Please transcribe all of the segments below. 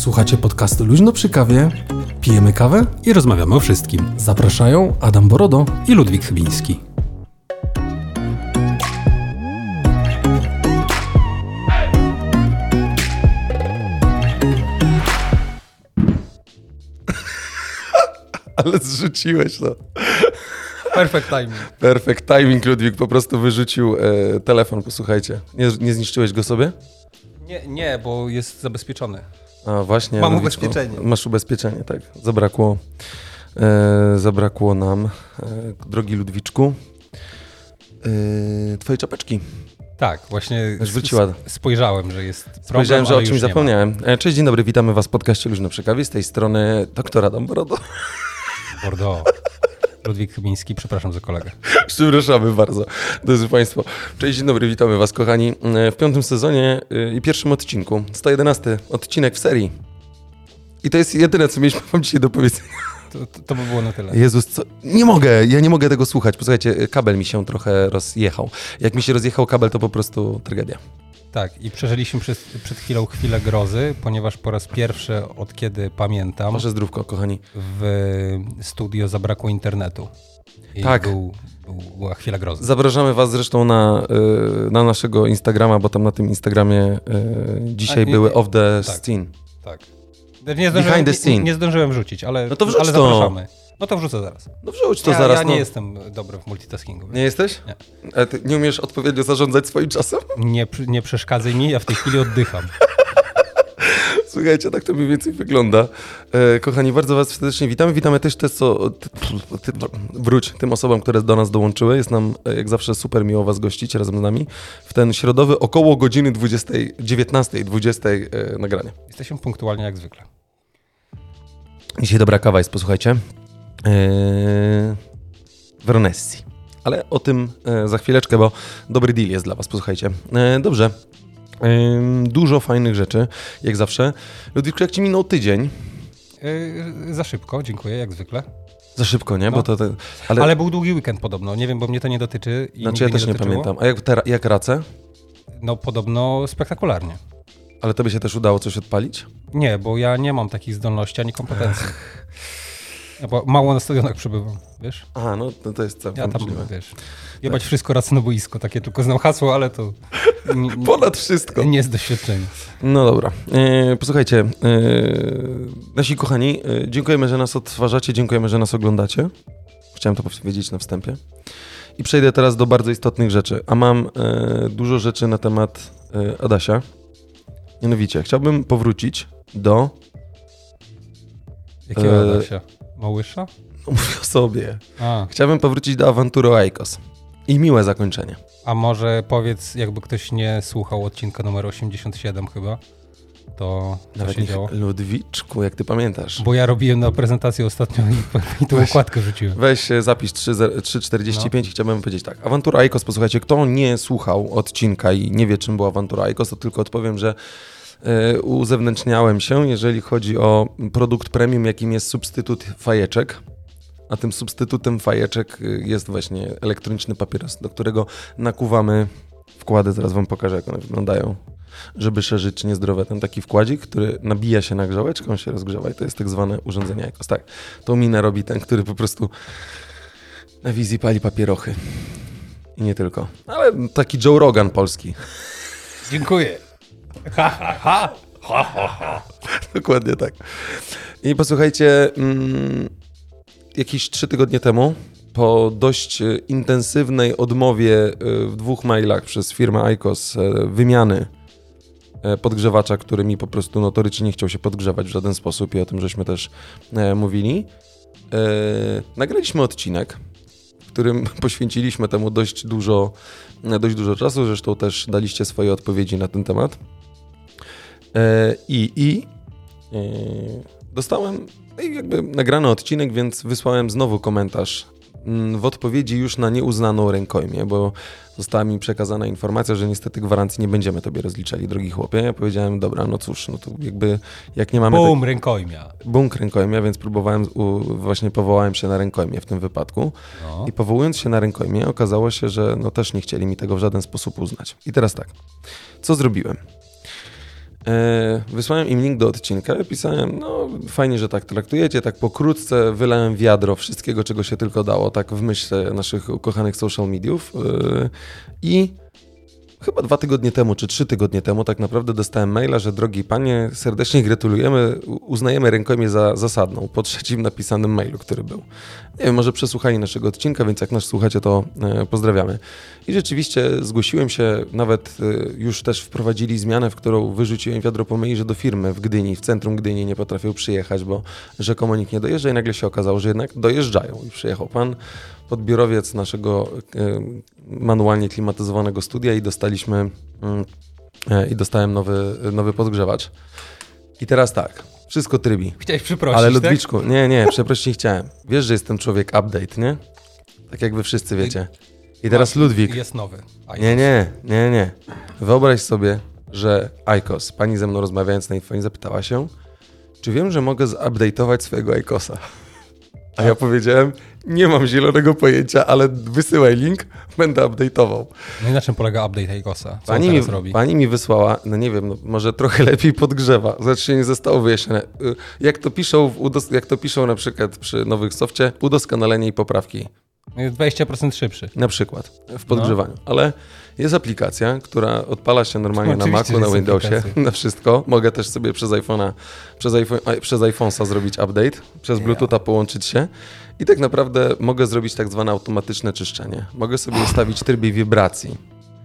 Słuchacie podcastu Luźno przy kawie, pijemy kawę i rozmawiamy o wszystkim. Zapraszają Adam Borodo i Ludwik Chybiński. Ale zrzuciłeś to. Perfect timing. Perfect timing, Ludwik po prostu wyrzucił telefon, posłuchajcie. Nie zniszczyłeś go sobie? Nie, bo jest zabezpieczony. A właśnie. Mam ubezpieczenie. Masz ubezpieczenie, tak. Zabrakło nam, drogi Ludwiczku, twojej czapeczki. Tak, właśnie wróciła. Spojrzałem, że jest problem, Spojrzałem, że o ale czymś zapomniałem. Cześć, dzień dobry, witamy was w podcaście Luźno przy kawie. Z tej strony doktor Adam Borodo. Ludwik Chybiński, przepraszam za kolegę. Przepraszamy bardzo, drodzy Państwo. Cześć, dzień dobry, witamy was, kochani, w 5. sezonie i pierwszym odcinku. 111 odcinek w serii. I to jest jedyne, co mieliśmy wam dzisiaj do powiedzenia. To by było na tyle. Jezus, co? Ja nie mogę tego słuchać. Posłuchajcie, kabel mi się trochę rozjechał. Jak mi się rozjechał kabel, to po prostu tragedia. Tak, i przeżyliśmy przed chwilą chwilę grozy, ponieważ po raz pierwszy, od kiedy pamiętam, Wasze zdrówko, kochani, w studio zabrakło internetu. I tak. Była chwila grozy. Zapraszamy was zresztą na naszego Instagrama, bo tam na tym Instagramie dzisiaj były off the scene. Tak. Nie zdążyłem wrzucić, ale, no to wrzuć ale zapraszamy. No to wrzucę zaraz. No wrzuć to zaraz. Ja nie jestem dobry w multitaskingu. Nie jesteś? Nie. A ty nie umiesz odpowiednio zarządzać swoim czasem? Nie przeszkadzaj mi, ja w tej chwili oddycham. Słuchajcie, tak to mniej więcej wygląda. Kochani, bardzo was serdecznie witamy. Witamy też tym osobom, które do nas dołączyły. Jest nam jak zawsze super miło was gościć razem z nami w ten środowy około godziny 19:20 nagranie. Jesteśmy punktualnie jak zwykle. Dzisiaj dobra kawa jest, posłuchajcie. Veronesi. Ale o tym za chwileczkę, bo dobry deal jest dla was, posłuchajcie. Dobrze. Dużo fajnych rzeczy, jak zawsze. Ludwiku, jak ci minął tydzień? Za szybko, dziękuję, jak zwykle. Za szybko, nie? No. Bo ale był długi weekend podobno, nie wiem, bo mnie to nie dotyczy. Znaczy ja też nie pamiętam. A jak race? No podobno spektakularnie. Ale tobie się też udało coś odpalić? Nie, bo ja nie mam takich zdolności ani kompetencji. Bo mało na stadionach przebywam, wiesz? Aha, no to jest całkiem możliwe. Wiesz, jebać wszystko raz na boisko, takie tylko znam hasło, ale to... Ponad wszystko. Nie z doświadczenia. No dobra. Posłuchajcie, nasi kochani, dziękujemy, że nas odtwarzacie, dziękujemy, że nas oglądacie. Chciałem to powiedzieć na wstępie. I przejdę teraz do bardzo istotnych rzeczy. A mam dużo rzeczy na temat Adasia. Mianowicie, chciałbym powrócić do... Jakiego Adasia? Małysza? No, mówię o sobie. Chciałbym powrócić do awantury o Aikos. I miłe zakończenie. A może powiedz, jakby ktoś nie słuchał odcinka numer 87 chyba, to co się działo? Ludwiczku, jak ty pamiętasz. Bo ja robiłem na prezentację ostatnio i tą okładkę rzuciłem. Weź zapisz 3:45 i chciałbym powiedzieć tak. Awantura Aikos, posłuchajcie, kto nie słuchał odcinka i nie wie, czym była awantura Aikos, to tylko odpowiem, że uzewnętrzniałem się, jeżeli chodzi o produkt premium, jakim jest substytut fajeczek. A tym substytutem fajeczek jest właśnie elektroniczny papieros, do którego nakuwamy wkłady. Zaraz wam pokażę, jak one wyglądają, żeby szerzyć niezdrowe. Ten taki wkładzik, który nabija się na grzałeczkę, on się rozgrzewa i to jest tak zwane urządzenie Aikos. Tak, tą minę robi ten, który po prostu na wizji pali papierochy. I nie tylko. Ale taki Joe Rogan polski. Dziękuję. Ha, ha, ha. Ha, ha, ha. Dokładnie tak. I posłuchajcie, jakieś 3 tygodnie temu, po dość intensywnej odmowie w 2 mailach przez firmę Aikos wymiany podgrzewacza, który mi po prostu notorycznie nie chciał się podgrzewać w żaden sposób i o tym żeśmy też mówili, nagraliśmy odcinek, w którym poświęciliśmy temu dość dużo czasu, zresztą też daliście swoje odpowiedzi na ten temat. Dostałem jakby nagrany odcinek, więc wysłałem znowu komentarz w odpowiedzi już na nieuznaną rękojmię, bo została mi przekazana informacja, że niestety gwarancji nie będziemy tobie rozliczali, drogi chłopie. Ja powiedziałem, dobra, no cóż, no to jakby jak nie mamy... Bum, rękojmia. Bunk rękojmia, więc właśnie powołałem się na rękojmię w tym wypadku. No. I powołując się na rękojmię okazało się, że no też nie chcieli mi tego w żaden sposób uznać. I teraz tak, co zrobiłem? Wysłałem im link do odcinka, pisałem, no fajnie, że tak traktujecie, tak pokrótce wylałem wiadro wszystkiego, czego się tylko dało, tak w myśl naszych ukochanych social mediów i chyba 2 tygodnie temu, czy 3 tygodnie temu tak naprawdę dostałem maila, że drogi panie, serdecznie gratulujemy, uznajemy rękojmię za zasadną, po 3. napisanym mailu, który był. Nie wiem, może przesłuchali naszego odcinka, więc jak nas słuchacie, to pozdrawiamy. I rzeczywiście zgłosiłem się, nawet już też wprowadzili zmianę, w którą wyrzuciłem wiadro pomyj, że do firmy w Gdyni, w centrum Gdyni nie potrafią przyjechać, bo rzekomo nikt nie dojeżdża i nagle się okazało, że jednak dojeżdżają. I przyjechał pan podbiorowiec naszego manualnie klimatyzowanego studia i dostałem nowy podgrzewacz. I teraz tak, wszystko trybi. Chciałeś przeprosić, Ale tak? Ludwiczku, nie, przeprosić nie chciałem. Wiesz, że jestem człowiek update, nie? Tak jak wy wszyscy wiecie. I teraz Ludwik. Jest nowy. Nie. Wyobraź sobie, że IQOS, pani ze mną rozmawiając na infonie zapytała się, czy wiem, że mogę zupdate'ować swojego IQOS-a? A ja powiedziałem, nie mam zielonego pojęcia, ale wysyłaj link, będę update'ował. No i na czym polega update IQOS-a? Co on teraz robi? Pani mi wysłała, no nie wiem, może trochę lepiej podgrzewa. Znaczy nie zostało wyjaśnione. Jak to piszą na przykład przy nowych softie, udoskonalenie i poprawki. Jest 20% szybszy. Na przykład w podgrzewaniu. Ale jest aplikacja, która odpala się normalnie na Oczywiście, Macu, na jest Windowsie, aplikacja. na wszystko. Mogę też sobie przez iPhone'a zrobić update, przez Bluetootha połączyć się i tak naprawdę mogę zrobić tak zwane automatyczne czyszczenie. Mogę sobie ustawić tryb wibracji,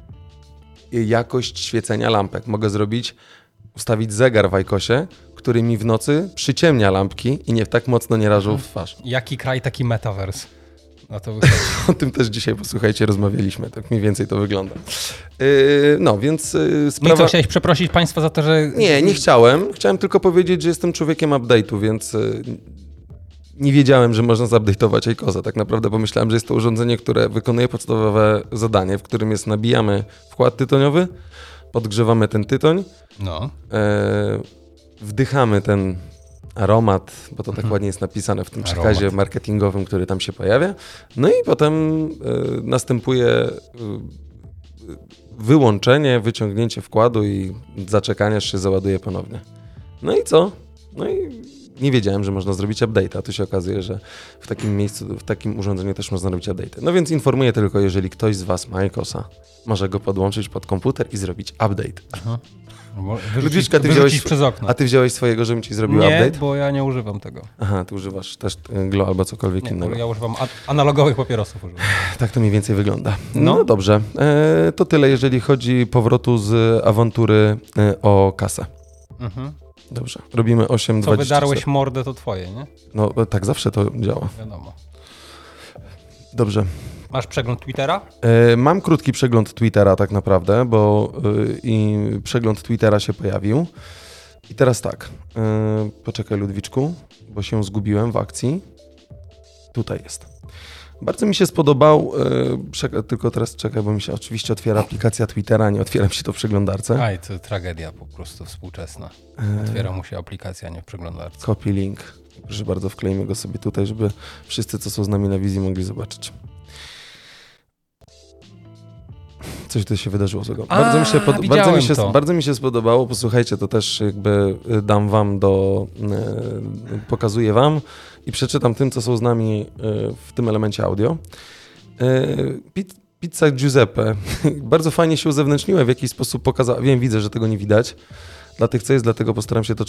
jakość świecenia lampek. Mogę ustawić zegar w iQOSie, który mi w nocy przyciemnia lampki i tak mocno nie rażą w twarz. Jaki kraj, taki metaverse. No to O tym też dzisiaj, posłuchajcie, rozmawialiśmy. Tak mniej więcej to wygląda. Więc sprawa... I co, chciałeś przeprosić państwa za to, że... Nie chciałem. Chciałem tylko powiedzieć, że jestem człowiekiem update'u, więc nie wiedziałem, że można zupdate'ować iQOS-a. Tak naprawdę pomyślałem, że jest to urządzenie, które wykonuje podstawowe zadanie, w którym nabijamy wkład tytoniowy, podgrzewamy ten tytoń, wdychamy ten aromat, bo to tak ładnie jest napisane w tym przekazie marketingowym, który tam się pojawia. No i potem następuje wyłączenie, wyciągnięcie wkładu i zaczekanie, aż się załaduje ponownie. No i co? No i nie wiedziałem, że można zrobić update'a. Tu się okazuje, że w takim miejscu, w takim urządzeniu też można zrobić update'y. No więc informuję tylko, jeżeli ktoś z was ma iQOS-a, może go podłączyć pod komputer i zrobić update. Aha. Ludwiczka, przez okno. A ty wziąłeś swojego, żebym ci zrobił nie, update? Nie, bo ja nie używam tego. Aha, ty używasz też Glo albo cokolwiek innego. Ja używam analogowych papierosów. Tak to mniej więcej wygląda. No dobrze, to tyle, jeżeli chodzi powrotu z awantury o kasę. Dobrze, robimy 8:24. Co wydarłeś mordę, to twoje, nie? No tak zawsze to działa. Wiadomo. Dobrze. Masz przegląd Twittera? Mam krótki przegląd Twittera tak naprawdę, bo i przegląd Twittera się pojawił. I teraz tak, poczekaj Ludwiczku, bo się zgubiłem w akcji. Tutaj jest. Bardzo mi się spodobał, tylko teraz czekaj, bo mi się oczywiście otwiera aplikacja Twittera, nie otwiera mi się to w przeglądarce. Aj, to tragedia po prostu współczesna. Otwiera mu się aplikacja, nie w przeglądarce. Copy link. Proszę bardzo, wklejmy go sobie tutaj, żeby wszyscy, co są z nami na wizji, mogli zobaczyć. Coś tu się wydarzyło złego. Bardzo mi się spodobało. Posłuchajcie, to też jakby dam wam pokazuję wam i przeczytam tym, co są z nami w tym elemencie audio. Pizza Giuseppe. Bardzo fajnie się uzewnętrzniła, w jakiś sposób pokazała. Widzę, że tego nie widać. Dla tych, co jest, dlatego postaram się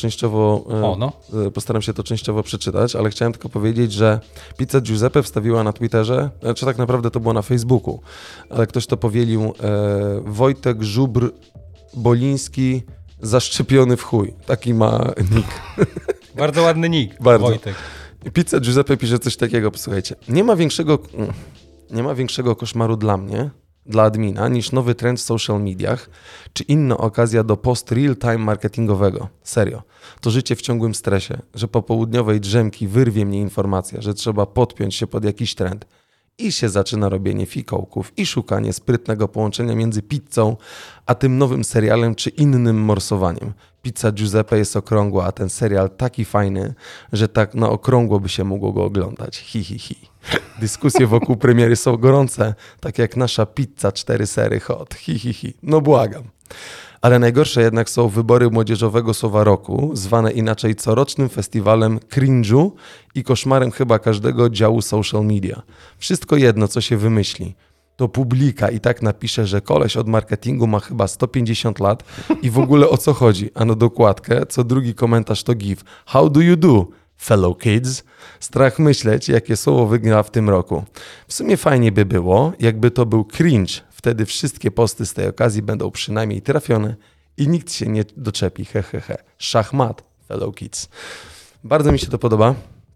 to częściowo przeczytać, ale chciałem tylko powiedzieć, że Pizza Giuseppe wstawiła na Twitterze, czy tak naprawdę to było na Facebooku, ale ktoś to powielił, Wojtek Żubr Boliński zaszczepiony w chuj. Taki ma nick. Bardzo ładny nick, Bardzo. Wojtek. Pizza Giuseppe pisze coś takiego, posłuchajcie. Nie ma większego koszmaru dla mnie, dla admina, niż nowy trend w social mediach, czy inna okazja do post real-time marketingowego. Serio. To życie w ciągłym stresie, że po południowej drzemki wyrwie mnie informacja, że trzeba podpiąć się pod jakiś trend. I się zaczyna robienie fikołków i szukanie sprytnego połączenia między pizzą, a tym nowym serialem, czy innym morsowaniem. Pizza Giuseppe jest okrągła, a ten serial taki fajny, że tak na okrągło by się mogło go oglądać. Hi. Dyskusje wokół premiery są gorące, tak jak nasza pizza 4 sery hot. Hi. No błagam. Ale najgorsze jednak są wybory młodzieżowego słowa roku, zwane inaczej corocznym festiwalem cringe'u i koszmarem chyba każdego działu social media. Wszystko jedno, co się wymyśli. To publika i tak napisze, że koleś od marketingu ma chyba 150 lat i w ogóle o co chodzi? A na dokładkę co drugi komentarz to give. How do you do, fellow kids? Strach myśleć, jakie słowo wygra w tym roku. W sumie fajnie by było, jakby to był cringe. Wtedy wszystkie posty z tej okazji będą przynajmniej trafione i nikt się nie doczepi. Szachmat, fellow kids. Bardzo mi się to podoba.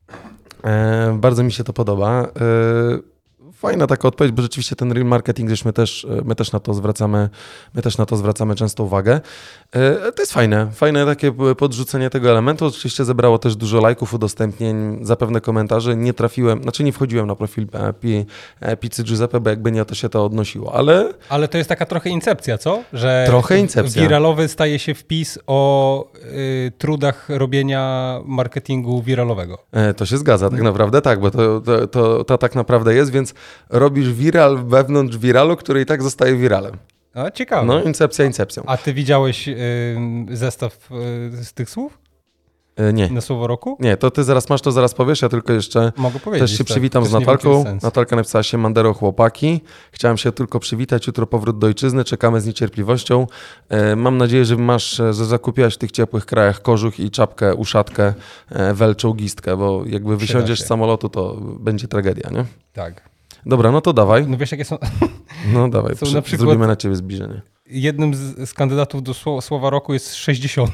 Bardzo mi się to podoba. Fajna taka odpowiedź, bo rzeczywiście ten real marketing, gdzieś my też na to zwracamy często uwagę. To jest fajne takie podrzucenie tego elementu. Oczywiście zebrało też dużo lajków, udostępnień, zapewne komentarzy. Nie wchodziłem na profil Pizzy Giuseppe, bo jakby nie to się to odnosiło, ale... Ale to jest taka trochę incepcja, co? Że trochę incepcja. Wiralowy staje się wpis o trudach robienia marketingu wiralowego. To się zgadza, tak naprawdę tak, bo to tak naprawdę jest, więc robisz viral wewnątrz viralu, który i tak zostaje viralem. A, ciekawe. No, incepcja incepcją. A ty widziałeś zestaw z tych słów? Nie. Na słowo roku? Nie, to ty zaraz masz, to zaraz powiesz, ja tylko jeszcze Mogę powiedzieć, też się tak. przywitam Też z nie wiem, Natalką. jaki jest sens. Natalka napisała się Mandero chłopaki. Chciałem się tylko przywitać, jutro powrót do ojczyzny, czekamy z niecierpliwością. Mam nadzieję, że że zakupiłaś w tych ciepłych krajach kożuch i czapkę, uszatkę, welczołgistkę, bo jakby wysiądziesz z samolotu, to będzie tragedia, nie? Tak. Dobra, no to dawaj. No wiesz, jakie są... No dawaj, Są na przykład- zrobimy na ciebie zbliżenie. Jednym z kandydatów do słowa roku jest 60.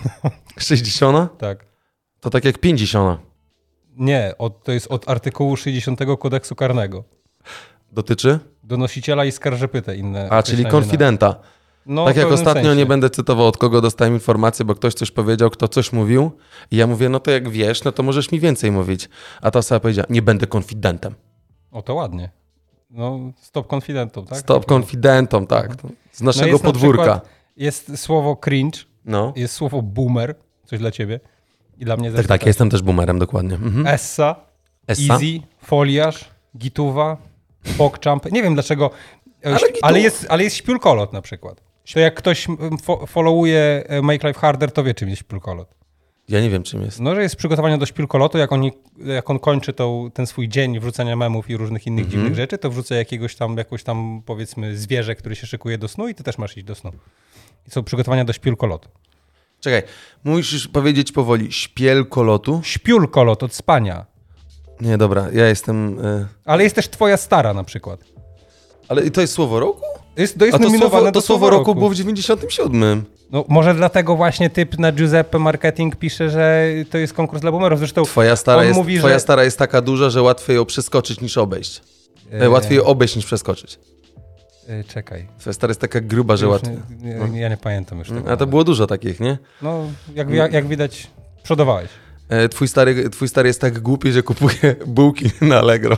60? Tak. To tak jak 50. Nie, to jest od artykułu 60 kodeksu karnego. Dotyczy? Donosiciela i skarżepytę inne. A, czyli określenie konfidenta. No, Tak w jak pewnym ostatnio sensie. nie będę cytował, od kogo dostałem informację, bo ktoś coś powiedział, kto coś mówił. I ja mówię, no to jak wiesz, no to możesz mi więcej mówić. A ta osoba powiedziała, nie będę konfidentem. O, to ładnie. No, stop konfidentom, tak? Stop konfidentom, tak. Z naszego jest na podwórka. przykład- Jest słowo cringe, No. jest słowo boomer, coś dla ciebie. I dla mnie Tak, zresztą tak, ja jestem też boomerem, dokładnie. Mhm. Essa, Essa? easy, foliarz, gituwa, pogchamp. Nie wiem dlaczego, Ale ale jest śpiulkolot na przykład. To jak ktoś followuje Make Life Harder, to wie czym jest śpiulkolot. Ja nie wiem, czym jest. No, że jest przygotowanie do śpiulkolotu, jak on kończy ten swój dzień wrzucania memów i różnych innych dziwnych rzeczy, to wrzuca jakąś tam powiedzmy zwierzę, który się szykuje do snu i ty też masz iść do snu. I są przygotowania do śpiulkolotu. Czekaj, musisz powiedzieć powoli, śpielkolotu? Śpiulkolot od spania. Nie, dobra, ja jestem... Ale jest też twoja stara na przykład. Ale i to jest słowo roku? To jest nominowane do to słowo roku było w 97. No, może dlatego właśnie typ na Giuseppe Marketing pisze, że to jest konkurs dla boomerów. Zresztą Twoja mówi, stara jest taka duża, że łatwiej ją przeskoczyć niż obejść. Łatwiej ją obejść niż przeskoczyć. Czekaj. Twoja stara jest taka gruba, że łatwiej. Ja nie pamiętam już tego. A to było dużo takich, nie? No, jak widać, przodowałeś. Twój stary jest tak głupi, że kupuje bułki na Allegro.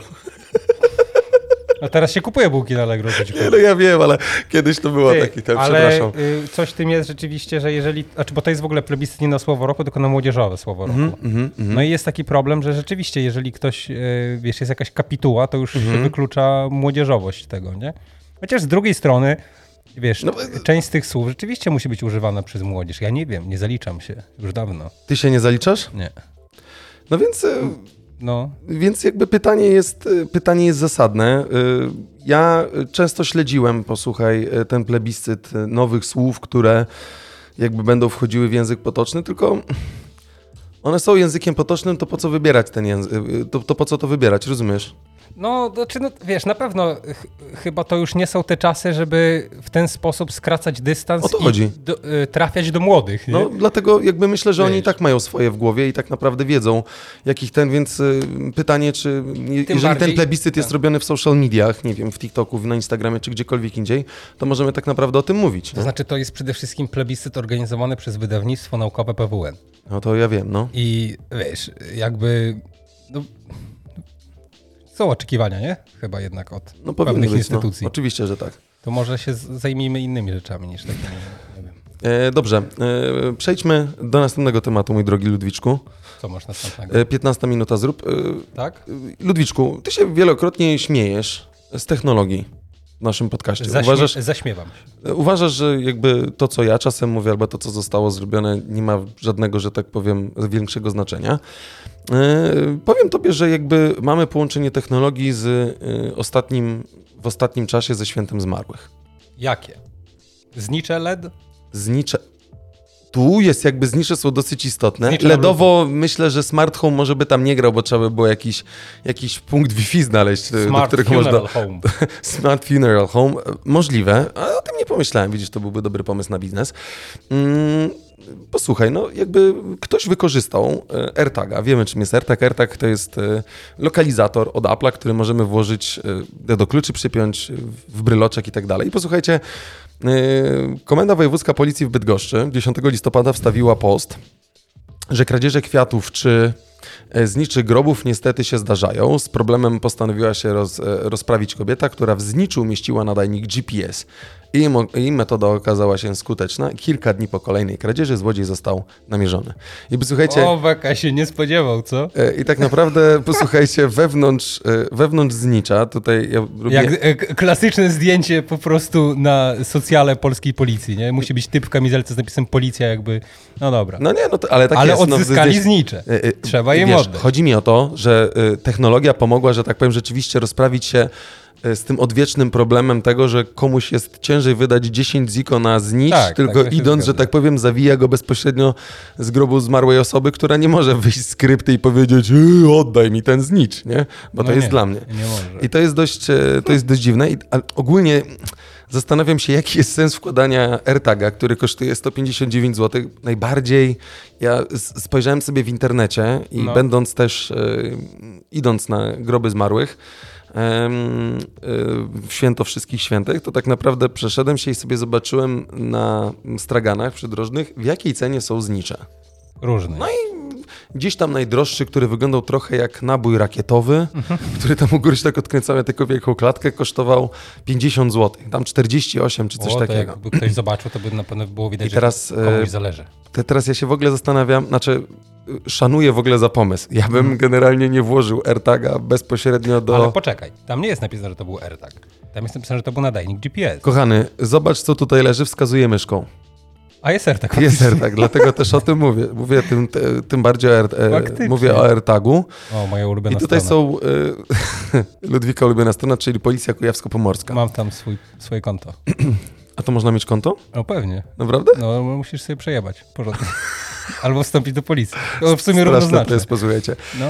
No teraz się kupuje bułki na Allegro. No ja wiem, ale kiedyś to było taki, przepraszam. Coś w tym jest rzeczywiście, że jeżeli... bo to jest w ogóle plebiscyt nie na słowo roku, tylko na młodzieżowe słowo roku. No i jest taki problem, że rzeczywiście, jeżeli ktoś, wiesz, jest jakaś kapituła, to już się wyklucza młodzieżowość tego, nie? Chociaż z drugiej strony, wiesz, część z tych słów rzeczywiście musi być używana przez młodzież. Ja nie wiem, nie zaliczam się już dawno. Ty się nie zaliczasz? Nie. No więc... No. Więc jakby pytanie jest zasadne. Ja często śledziłem, posłuchaj, ten plebiscyt nowych słów, które jakby będą wchodziły w język potoczny, tylko one są językiem potocznym, to po co wybierać ten język? To po co to wybierać, rozumiesz? No, wiesz, na pewno chyba to już nie są te czasy, żeby w ten sposób skracać dystans O to chodzi. i trafiać do młodych. Nie? No, dlatego jakby myślę, że oni i Wiesz. tak mają swoje w głowie i tak naprawdę wiedzą, jakich więc pytanie, czy jeżeli bardziej- ten plebiscyt jest robiony w social mediach, nie wiem, w TikToku, na Instagramie, czy gdziekolwiek indziej, to możemy tak naprawdę o tym mówić. To znaczy, to jest przede wszystkim plebiscyt organizowany przez wydawnictwo naukowe PWN. No to ja wiem, no. I wiesz, jakby... No, są oczekiwania, nie? Chyba jednak od No powinny pewnych być, instytucji. No. Oczywiście, że tak. To może się zajmijmy innymi rzeczami niż takimi, nie wiem. Dobrze, przejdźmy do następnego tematu, mój drogi Ludwiczku. Co masz następnego? 15 minuta zrób. Tak? Ludwiczku, ty się wielokrotnie śmiejesz z technologii. w naszym podcaście. Zaśmiewam się. Uważasz, że jakby to, co ja czasem mówię, albo to, co zostało zrobione, nie ma żadnego, że tak powiem, większego znaczenia. Powiem tobie, że jakby mamy połączenie technologii w ostatnim czasie ze świętem zmarłych. Jakie? Znicze LED? Znicze. Tu jest jakby znicze są dosyć istotne. Znicze LEDowo myślę, że Smart Home może by tam nie grał, bo trzeba by było jakiś punkt Wi-Fi znaleźć, do którego można... Home. Smart Funeral Home. Możliwe, ale o tym nie pomyślałem. Widzisz, to byłby dobry pomysł na biznes. Posłuchaj, no jakby ktoś wykorzystał AirTaga. Wiemy, czym jest AirTag. AirTag to jest lokalizator od Apple'a, który możemy włożyć do kluczy, przypiąć w bryloczek i tak dalej. I posłuchajcie, Komenda Wojewódzka Policji w Bydgoszczy 10 listopada wstawiła post, że kradzieże kwiatów czy zniczy grobów niestety się zdarzają. Z problemem postanowiła się rozprawić kobieta, która w zniczu umieściła nadajnik GPS. I metoda okazała się skuteczna. Kilka dni po kolejnej kradzieży złodziej został namierzony. I posłuchajcie... O, Beka się nie spodziewał, co? I tak naprawdę, posłuchajcie, wewnątrz znicza, tutaj ja lubię... Jak klasyczne zdjęcie po prostu na socjale polskiej policji, nie? Musi być typ w kamizelce z napisem policja jakby, no dobra. No nie, no to, ale tak ale jest. odzyskali znicze. Trzeba im oddać. Chodzi mi o to, że technologia pomogła, że tak powiem, rzeczywiście rozprawić się z tym odwiecznym problemem tego, że komuś jest ciężej wydać 10 ziko na znicz, tylko tak, idąc, że tak powiem, zawija go bezpośrednio z grobu zmarłej osoby, która nie może wyjść z krypty i powiedzieć oddaj mi ten znicz, nie? Bo to jest dla mnie. Nie może. I to jest dość dziwne. Ale ogólnie zastanawiam się, jaki jest sens wkładania AirTaga, który kosztuje 159 zł. Najbardziej ja spojrzałem sobie w internecie i będąc też, idąc na groby zmarłych, w święto wszystkich świętych, to tak naprawdę przeszedłem się i sobie zobaczyłem na straganach przydrożnych, w jakiej cenie są znicze. Różne. No i gdzieś tam najdroższy, który wyglądał trochę jak nabój rakietowy, który tam u góry się tak odkręcał, taką wielką klatkę, kosztował 50 zł. Tam 48 czy coś takiego. Jakby ktoś zobaczył, to by na pewno było widać, teraz, że komuś zależy. Teraz ja się w ogóle zastanawiam, szanuję w ogóle za pomysł. Ja bym generalnie nie włożył AirTaga bezpośrednio do... Ale poczekaj, tam nie jest napisane, że to był AirTag. Tam jest napisane, że to był nadajnik GPS. Kochany, zobacz, co tutaj leży, wskazuję myszką. A jest AirTag. Jest AirTag, dlatego też o tym mówię. Mówię tym bardziej mówię o AirTagu. O, moja ulubiona I tutaj strona. są Ludwika ulubiona strona, czyli Policja Kujawsko-Pomorska. Mam tam swoje konto. A to można mieć konto? No pewnie. Naprawdę? No musisz sobie przejebać porządnie. Albo wstąpić do policji. To w sumie Straszne równoznaczne. to jest, posłuchajcie. No.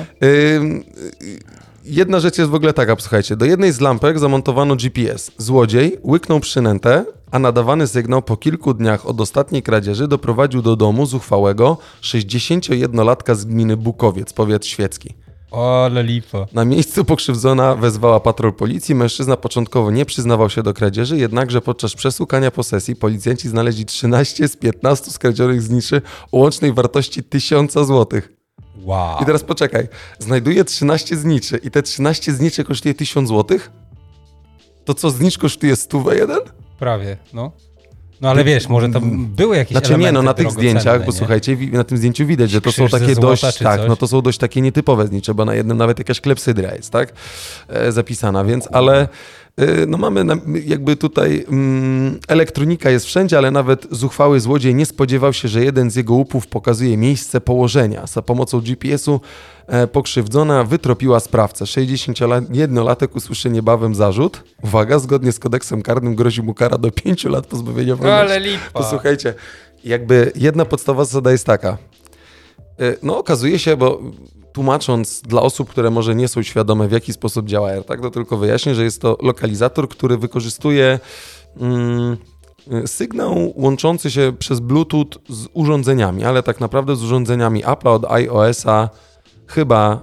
Jedna rzecz jest w ogóle taka, posłuchajcie. Do jednej z lampek zamontowano GPS. Złodziej łyknął przynętę, a nadawany sygnał po kilku dniach od ostatniej kradzieży doprowadził do domu zuchwałego 61-latka z gminy Bukowiec, powiat świecki. O, ale lipa. Na miejscu pokrzywdzona wezwała patrol policji. Mężczyzna początkowo nie przyznawał się do kradzieży, jednakże podczas przesłuchania posesji policjanci znaleźli 13 z 15 skradzionych zniczy o łącznej wartości 1000 zł. Wow. I teraz poczekaj, znajduje 13 zniczy i te 13 zniczy kosztuje 1000 zł? To co, znicz kosztuje 101? Prawie, no. No ale wiesz, może tam były jakieś Znaczy elementy nie, no na tych zdjęciach, bo nie? słuchajcie, na tym zdjęciu widać, że to są Krzyż ze takie złota dość, czy tak, coś? no to są dość takie nietypowe znicze, bo na jednym nawet jakaś klepsydra jest, tak, zapisana, więc, ale no mamy jakby tutaj elektronika jest wszędzie, ale nawet zuchwały złodziej nie spodziewał się, że jeden z jego łupów pokazuje miejsce położenia. Za pomocą GPS-u pokrzywdzona wytropiła sprawcę. 61-latek usłyszy niebawem zarzut. Uwaga, zgodnie z kodeksem karnym grozi mu kara do 5 lat pozbawienia wolności. Ale lipa. Posłuchajcie, jakby jedna podstawowa zasada jest taka. No okazuje się, bo tłumacząc dla osób, które może nie są świadome, w jaki sposób działa AirTag, to tylko wyjaśnię, że jest to lokalizator, który wykorzystuje sygnał łączący się przez Bluetooth z urządzeniami, ale tak naprawdę z urządzeniami Apple'a od iOS-a chyba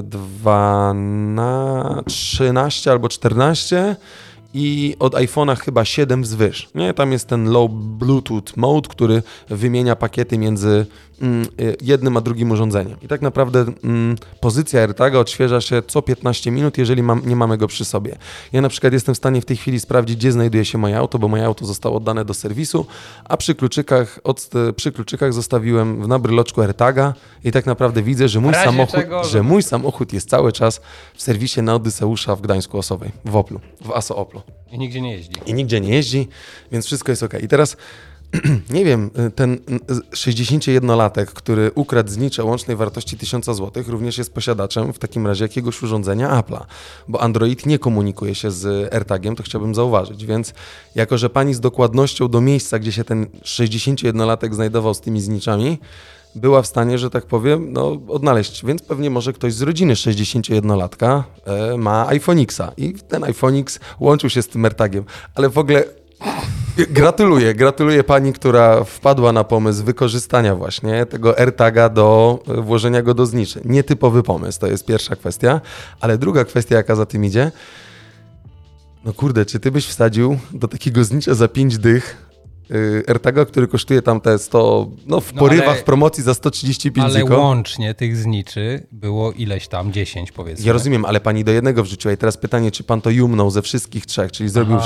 13 albo 14 i od iPhone'a chyba 7 wzwyż. Nie? Tam jest ten low Bluetooth mode, który wymienia pakiety między jednym a drugim urządzeniem. I tak naprawdę pozycja AirTaga odświeża się co 15 minut, jeżeli nie mamy go przy sobie. Ja na przykład jestem w stanie w tej chwili sprawdzić, gdzie znajduje się moje auto, bo moje auto zostało oddane do serwisu, a przy kluczykach zostawiłem na bryloczku AirTaga i tak naprawdę widzę, że mój samochód jest cały czas w serwisie na Odyseusza w Gdańsku Osowej, w Oplu, w ASO Oplu. I nigdzie nie jeździ. I nigdzie nie jeździ, więc wszystko jest okej. I teraz, nie wiem, ten 61-latek, który ukradł znicze łącznej wartości 1000 zł, również jest posiadaczem w takim razie jakiegoś urządzenia Apple'a, bo Android nie komunikuje się z AirTagiem, to chciałbym zauważyć, więc jako, że pani z dokładnością do miejsca, gdzie się ten 61-latek znajdował z tymi zniczami, była w stanie, że tak powiem, no, odnaleźć, więc pewnie może ktoś z rodziny 61-latka ma iPhone Xa i ten iPhone X łączył się z tym AirTagiem, ale w ogóle gratuluję pani, która wpadła na pomysł wykorzystania właśnie tego AirTaga do włożenia go do zniczy. Nietypowy pomysł, to jest pierwsza kwestia, ale druga kwestia, jaka za tym idzie, no kurde, czy ty byś wsadził do takiego znicza za 5 dych AirTaga, który kosztuje tam te 100, no w porywach, ale, w promocji za 135 ale ziko. łącznie tych zniczy było ileś tam, 10 powiedzmy. Ja rozumiem, ale pani do jednego wrzuciła i teraz pytanie, czy pan to jumnął ze wszystkich trzech, czyli zrobił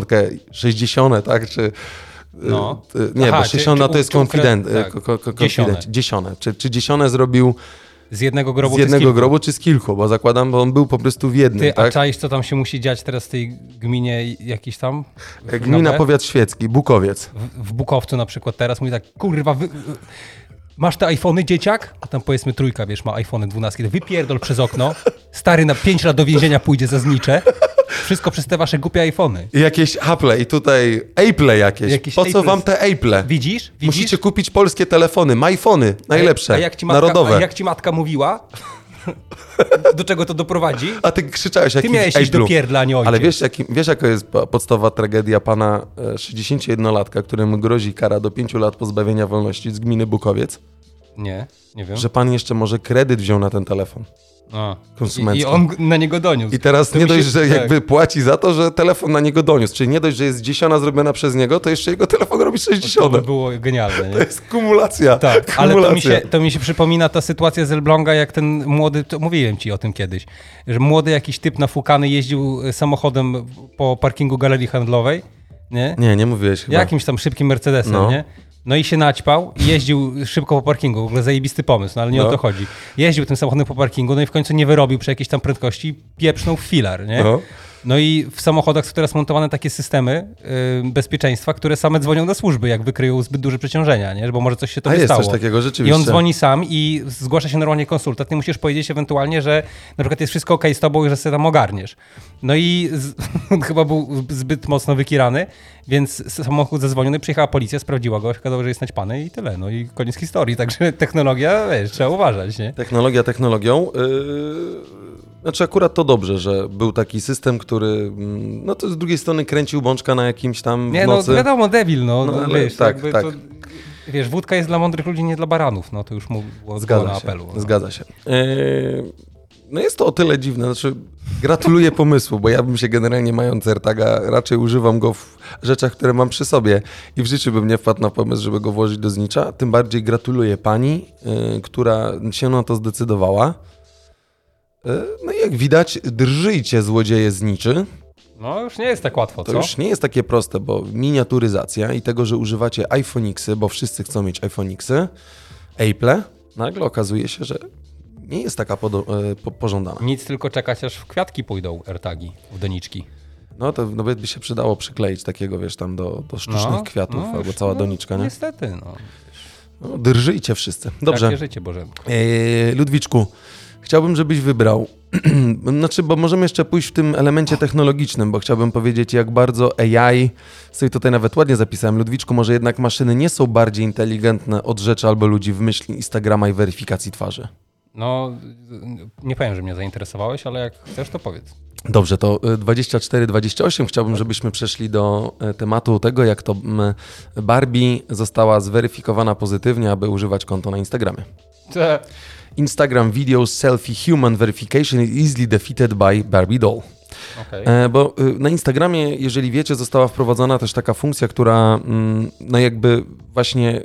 60, tak, czy... No. Nie, Aha, bo 60 to jest confident. Dziesione. Dziesione. Czy dziesione zrobił z jednego grobu, z jednego czy z kilku? grobu, czy z kilku? Bo zakładam, bo on był po prostu w jednym, Ty, a tak? czaisz, co tam się musi dziać teraz w tej gminie jakiś tam? Gmina, powiat świecki, Bukowiec. W Bukowcu na przykład teraz mówi tak, kurwa, masz te iPhony, dzieciak? A tam powiedzmy trójka, wiesz, ma iPhony 12. To wypierdol przez okno, stary na 5 lat do więzienia pójdzie za znicze. Wszystko przez te wasze głupie iPhony. I jakieś Apple i tutaj Apple jakieś. Po co wam te Apple? Widzisz? Musicie kupić polskie telefony, MyPhony, najlepsze, A jak ci matka, narodowe. A jak ci matka mówiła? Do czego to doprowadzi? A ty krzyczałeś Ty jakimś miałeś iść do Apple'u. pierdla, a nie ojciec. Ale wiesz jaka jest podstawowa tragedia pana 61-latka, któremu grozi kara do 5 lat pozbawienia wolności z gminy Bukowiec? Nie wiem. Że pan jeszcze może kredyt wziął na ten telefon konsumencki. I on na niego doniósł. I teraz To nie mi się- dość, że tak. jakby płaci za to, że telefon na niego doniósł. Czyli nie dość, że jest 10 zrobiona przez niego, to jeszcze jego telefon robi 60. To by było genialne, To nie? jest kumulacja. Tak, ale kumulacja. to mi się przypomina ta sytuacja z Elbląga, jak ten młody, to mówiłem ci o tym kiedyś, że młody jakiś typ nafukany jeździł samochodem po parkingu galerii handlowej, nie? Nie mówiłeś chyba. Jakimś tam szybkim Mercedesem, No. nie? No i się naćpał i jeździł szybko po parkingu. W ogóle zajebisty pomysł, no ale nie No. o to chodzi. Jeździł tym samochodem po parkingu, no i w końcu nie wyrobił przy jakiejś tam prędkości, pieprznął w filar, nie? No. No i w samochodach są teraz montowane takie systemy bezpieczeństwa, które same dzwonią na służby, jak wykryją zbyt duże przeciążenia, nie? Bo może coś się to A jest stało. coś takiego, I rzeczywiście. on dzwoni sam i zgłasza się normalnie konsultant. Ty musisz powiedzieć ewentualnie, że na przykład jest wszystko okej z tobą i że sobie tam ogarniesz. No i chyba był zbyt mocno wykirany, więc samochód zadzwoniony, przyjechała policja, sprawdziła go, okazało, że jest naćpany i tyle. No i koniec historii. Także technologia, wiesz, trzeba uważać, nie? Technologia technologią. Znaczy akurat to dobrze, że był taki system, który no to z drugiej strony kręcił bączka na jakimś tam w Nie, no nocy. wiadomo, debil, no ale wiesz, tak, jakby tak. to... Wiesz, wódka jest dla mądrych ludzi, nie dla baranów. No to już było Zgadza na się, apelu. No. zgadza się. No jest to o tyle dziwne, znaczy gratuluję pomysłu, bo ja bym się generalnie mając AirTaga, raczej używam go w rzeczach, które mam przy sobie i w życiu bym nie wpadł na pomysł, żeby go włożyć do znicza. Tym bardziej gratuluję pani, która się na to zdecydowała. No i jak widać, drżyjcie złodzieje zniczy. No już nie jest tak łatwo, To co? już nie jest takie proste, bo miniaturyzacja i tego, że używacie iPhone X'y, bo wszyscy chcą mieć iPhone X'y, Apple, nagle okazuje się, że nie jest taka pożądana. Nic, tylko czekać, aż w kwiatki pójdą AirTagi, w doniczki. No to nawet by się przydało przykleić takiego, wiesz, tam do sztucznych kwiatów albo już, cała doniczka, nie? Niestety, no. No, drżyjcie wszyscy. Dobrze. Takie życie, Bożenko. Ludwiczku, chciałbym, żebyś wybrał, znaczy, bo możemy jeszcze pójść w tym elemencie technologicznym, bo chciałbym powiedzieć, jak bardzo AI, sobie tutaj nawet ładnie zapisałem, Ludwiczku, może jednak maszyny nie są bardziej inteligentne od rzeczy albo ludzi w myśli Instagrama i weryfikacji twarzy. No, nie powiem, że mnie zainteresowałeś, ale jak chcesz, to powiedz. Dobrze, to 24-28 chciałbym, żebyśmy przeszli do tematu tego, jak to Barbie została zweryfikowana pozytywnie, aby używać konta na Instagramie. Instagram Video Selfie Human Verification is easily defeated by Barbie Doll. Okay. Bo na Instagramie, jeżeli wiecie, została wprowadzona też taka funkcja, która no jakby właśnie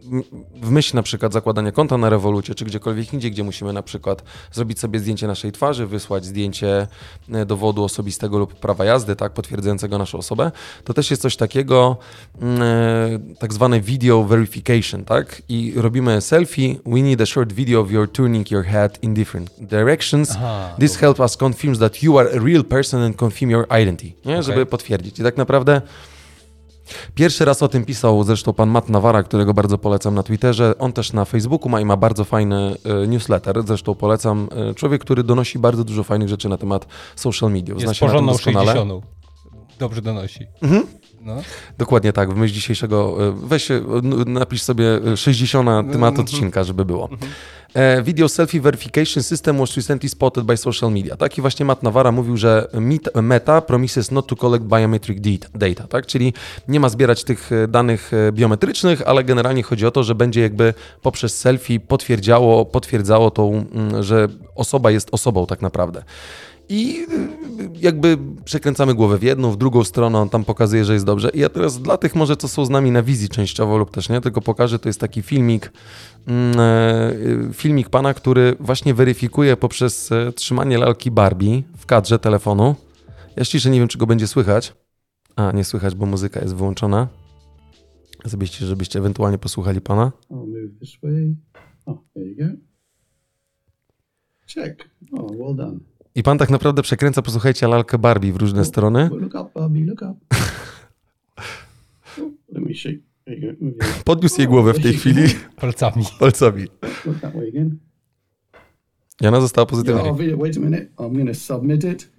w myśl na przykład zakładania konta na Revolucie, czy gdziekolwiek indziej, gdzie musimy na przykład zrobić sobie zdjęcie naszej twarzy, wysłać zdjęcie dowodu osobistego lub prawa jazdy, tak, potwierdzającego naszą osobę, to też jest coś takiego, tak zwane video verification, tak? I robimy selfie, we need a short video of your turning your head in different directions. This helps us confirm that you are a real person and confirm your identity, nie? Żeby potwierdzić. I tak naprawdę pierwszy raz o tym pisał zresztą pan Matt Navarra, którego bardzo polecam na Twitterze. On też na Facebooku ma i ma bardzo fajny newsletter. Zresztą polecam. Człowiek, który donosi bardzo dużo fajnych rzeczy na temat social media. Zna Jest się na tym porządną doskonale. 60. Dobrze donosi. No. Dokładnie tak. W myśl dzisiejszego, napisz sobie 60 temat odcinka, żeby było. Video Selfie Verification System was recently spotted by social media. Tak? I właśnie Matt Navarra mówił, że Meta promises not to collect biometric data, tak? Czyli nie ma zbierać tych danych biometrycznych, ale generalnie chodzi o to, że będzie jakby poprzez selfie potwierdzało tą, że osoba jest osobą tak naprawdę. I jakby przekręcamy głowę w jedną, w drugą stronę, on tam pokazuje, że jest dobrze. I ja teraz dla tych może, co są z nami na wizji częściowo lub też nie, tylko pokażę, to jest taki filmik pana, który właśnie weryfikuje poprzez trzymanie lalki Barbie w kadrze telefonu. Ja ściszę, nie wiem, czy go będzie słychać. A, nie słychać, bo muzyka jest wyłączona. Żebyście ewentualnie posłuchali pana. I'll move this way. Oh, there you go. Check. Oh, well done. I pan tak naprawdę przekręca, posłuchajcie, lalkę Barbie w różne strony. Look up, Barbie, look up. Let me shake. There you go. Move your... Podniósł jej głowę w tej chwili Palcami. palcami. Look that way again. I ona została pozytywna. Yeah, wait a minute. I'm going to submit it.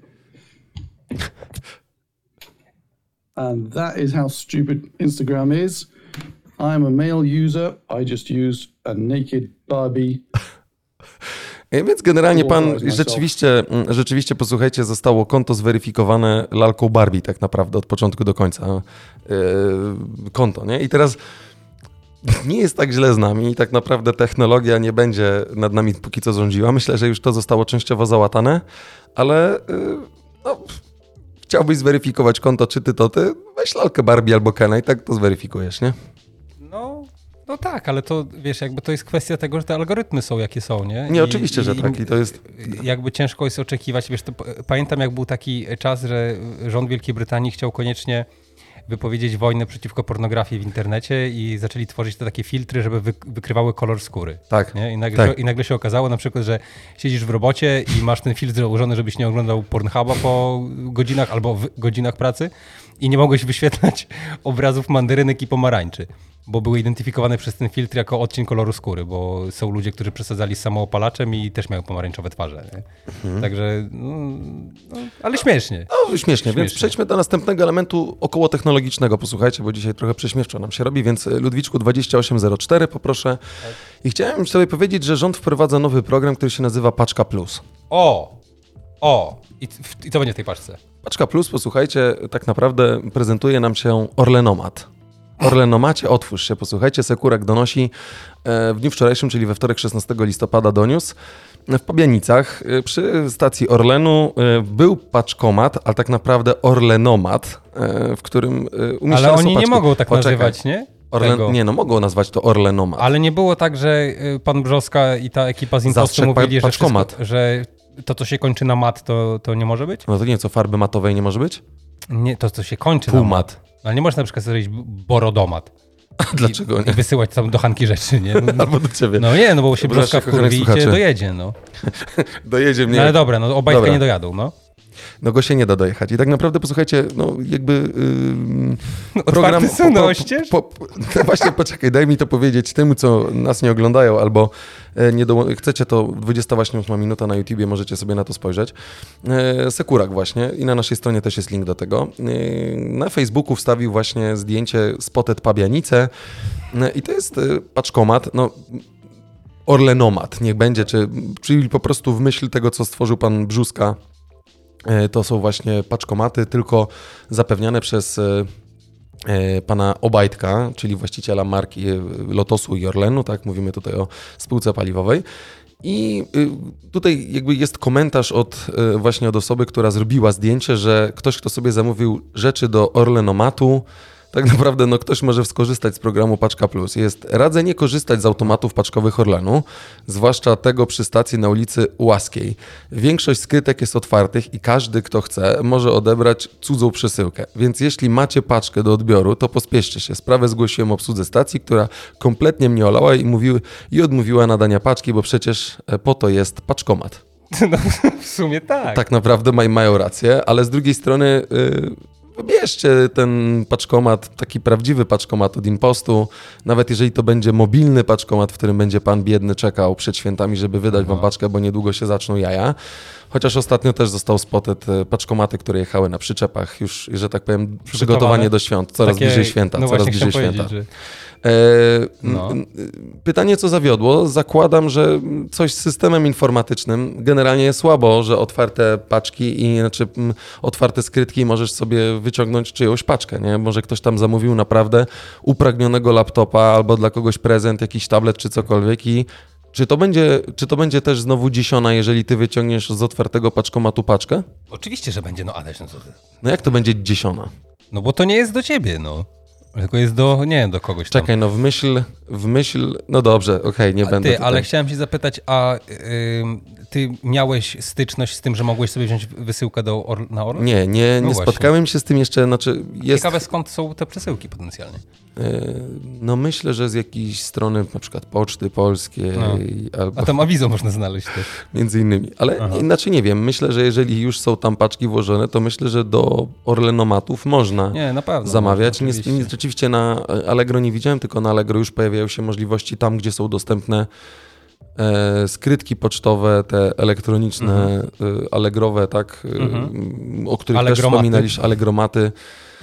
And that is how stupid Instagram is. I'm a male user. I just used a naked Barbie. Więc generalnie pan rzeczywiście, posłuchajcie, zostało konto zweryfikowane lalką Barbie tak naprawdę od początku do końca. Konto, nie? I teraz nie jest tak źle z nami i tak naprawdę technologia nie będzie nad nami póki co rządziła. Myślę, że już to zostało częściowo załatane, ale chciałbyś zweryfikować konto, czy ty, weź lalkę Barbie albo Kena i tak to zweryfikujesz, nie? No tak, ale to wiesz, jakby to jest kwestia tego, że te algorytmy są jakie są, nie? Nie, oczywiście, że tak. I to jest... Jakby ciężko jest oczekiwać, wiesz, to pamiętam jak był taki czas, że rząd Wielkiej Brytanii chciał koniecznie wypowiedzieć wojnę przeciwko pornografii w internecie i zaczęli tworzyć te takie filtry, żeby wykrywały kolor skóry. Tak. Nie? Tak. I nagle się okazało na przykład, że siedzisz w robocie i masz ten filtr założony, żebyś nie oglądał Pornhuba po godzinach albo w godzinach pracy i nie mogłeś wyświetlać obrazów mandarynek i pomarańczy, bo były identyfikowane przez ten filtr jako odcień koloru skóry, bo są ludzie, którzy przesadzali z samoopalaczem i też mają pomarańczowe twarze. Nie? Także, ale śmiesznie. No, śmiesznie, więc przejdźmy do następnego elementu około technologicznego. Posłuchajcie, bo dzisiaj trochę prześmiewczo nam się robi, więc Ludwiczku 2804 poproszę. I chciałem sobie powiedzieć, że rząd wprowadza nowy program, który się nazywa Paczka Plus. I co będzie w tej paczce? Paczka Plus, posłuchajcie, tak naprawdę prezentuje nam się Orlenomat. Orlenomacie, otwórz się, posłuchajcie, Sekurak donosi w dniu wczorajszym, czyli we wtorek 16 listopada doniósł. W Pabianicach przy stacji Orlenu był paczkomat, ale tak naprawdę Orlenomat, w którym umieszczone Ale oni są paczki. nie mogą tak Poczekaj. nazywać, nie? Nie, mogą nazwać to Orlenomat. Ale nie było tak, że pan Brzoska i ta ekipa z Impostu Zastrzegł mówili, paczkomat. że to, co się kończy na mat, to nie może być? No to nie, co farby matowej nie może być? Nie, to, co się kończy Półmat. na mat. Ale nie można na przykład zrobić borodomat. Dlaczego nie? I wysyłać tam do Hanki rzeczy, nie? Albo do ciebie. No nie, no bo się Brzoska wkurwi i cię dojedzie, no. Dojedzie mnie. No ale dobra, no obaj nie dojadą, no. No go się nie da dojechać. I tak naprawdę, posłuchajcie, no jakby program... są na oścież? Właśnie, poczekaj, daj mi to powiedzieć temu, co nas nie oglądają, albo chcecie to 28 minuta na YouTubie, możecie sobie na to spojrzeć. Sekurak właśnie i na naszej stronie też jest link do tego. Na Facebooku wstawił właśnie zdjęcie Spotted Pabianice i to jest paczkomat, no Orlenomat, niech będzie, czyli po prostu w myśl tego, co stworzył pan Brzuska. To są właśnie paczkomaty, tylko zapewniane przez pana Obajtka, czyli właściciela marki Lotosu i Orlenu, tak, mówimy tutaj o spółce paliwowej. I tutaj jakby jest komentarz właśnie od osoby, która zrobiła zdjęcie, że ktoś, kto sobie zamówił rzeczy do Orlenomatu, tak naprawdę no, ktoś może skorzystać z programu Paczka Plus. Radzę nie korzystać z automatów paczkowych Orlenu, zwłaszcza tego przy stacji na ulicy Łaskiej. Większość skrytek jest otwartych i każdy, kto chce, może odebrać cudzą przesyłkę. Więc jeśli macie paczkę do odbioru, to pospieszcie się. Sprawę zgłosiłem obsłudze stacji, która kompletnie mnie olała i odmówiła nadania paczki, bo przecież po to jest paczkomat. No, w sumie tak. Tak naprawdę mają rację, ale z drugiej strony wybierzcie ten paczkomat, taki prawdziwy paczkomat od Impostu, nawet jeżeli to będzie mobilny paczkomat, w którym będzie pan biedny czekał przed świętami, żeby wydać wam paczkę, bo niedługo się zaczną jaja. Chociaż ostatnio też został spotted paczkomaty, które jechały na przyczepach, już, że tak powiem, przygotowanie do świąt, coraz bliżej święta, no coraz właśnie bliżej święta. Że... Pytanie, co zawiodło? Zakładam, że coś z systemem informatycznym. Generalnie jest słabo, że otwarte paczki i otwarte skrytki możesz sobie wyciągnąć czyjąś paczkę, nie? Może ktoś tam zamówił naprawdę upragnionego laptopa albo dla kogoś prezent, jakiś tablet czy cokolwiek i czy to będzie też znowu dzisiona, jeżeli ty wyciągniesz z otwartego paczkomatu paczkę? Oczywiście, że będzie, no Adaś, no co ty? No jak to będzie dzisiona? No bo to nie jest do ciebie, no. Tylko jest do, nie wiem, do kogoś tam. Czekaj, no w myśl, no dobrze, okej, nie będę tutaj. Ale chciałem się zapytać, a ty miałeś styczność z tym, że mogłeś sobie wziąć wysyłkę na Orlen? Nie No spotkałem się z tym jeszcze, Ciekawe, skąd są te przesyłki potencjalnie? No myślę, że z jakiejś strony na przykład Poczty Polskiej albo... A tam Avizo można znaleźć też. Między innymi, ale inaczej nie wiem. Myślę, że jeżeli już są tam paczki włożone, to myślę, że do Orlenomatów można zamawiać. Rzeczywiście na Allegro nie widziałem, tylko na Allegro już pojawiają się możliwości tam, gdzie są dostępne skrytki pocztowe, te elektroniczne, allegrowe, tak, o których też wspominaliście, Allegromaty.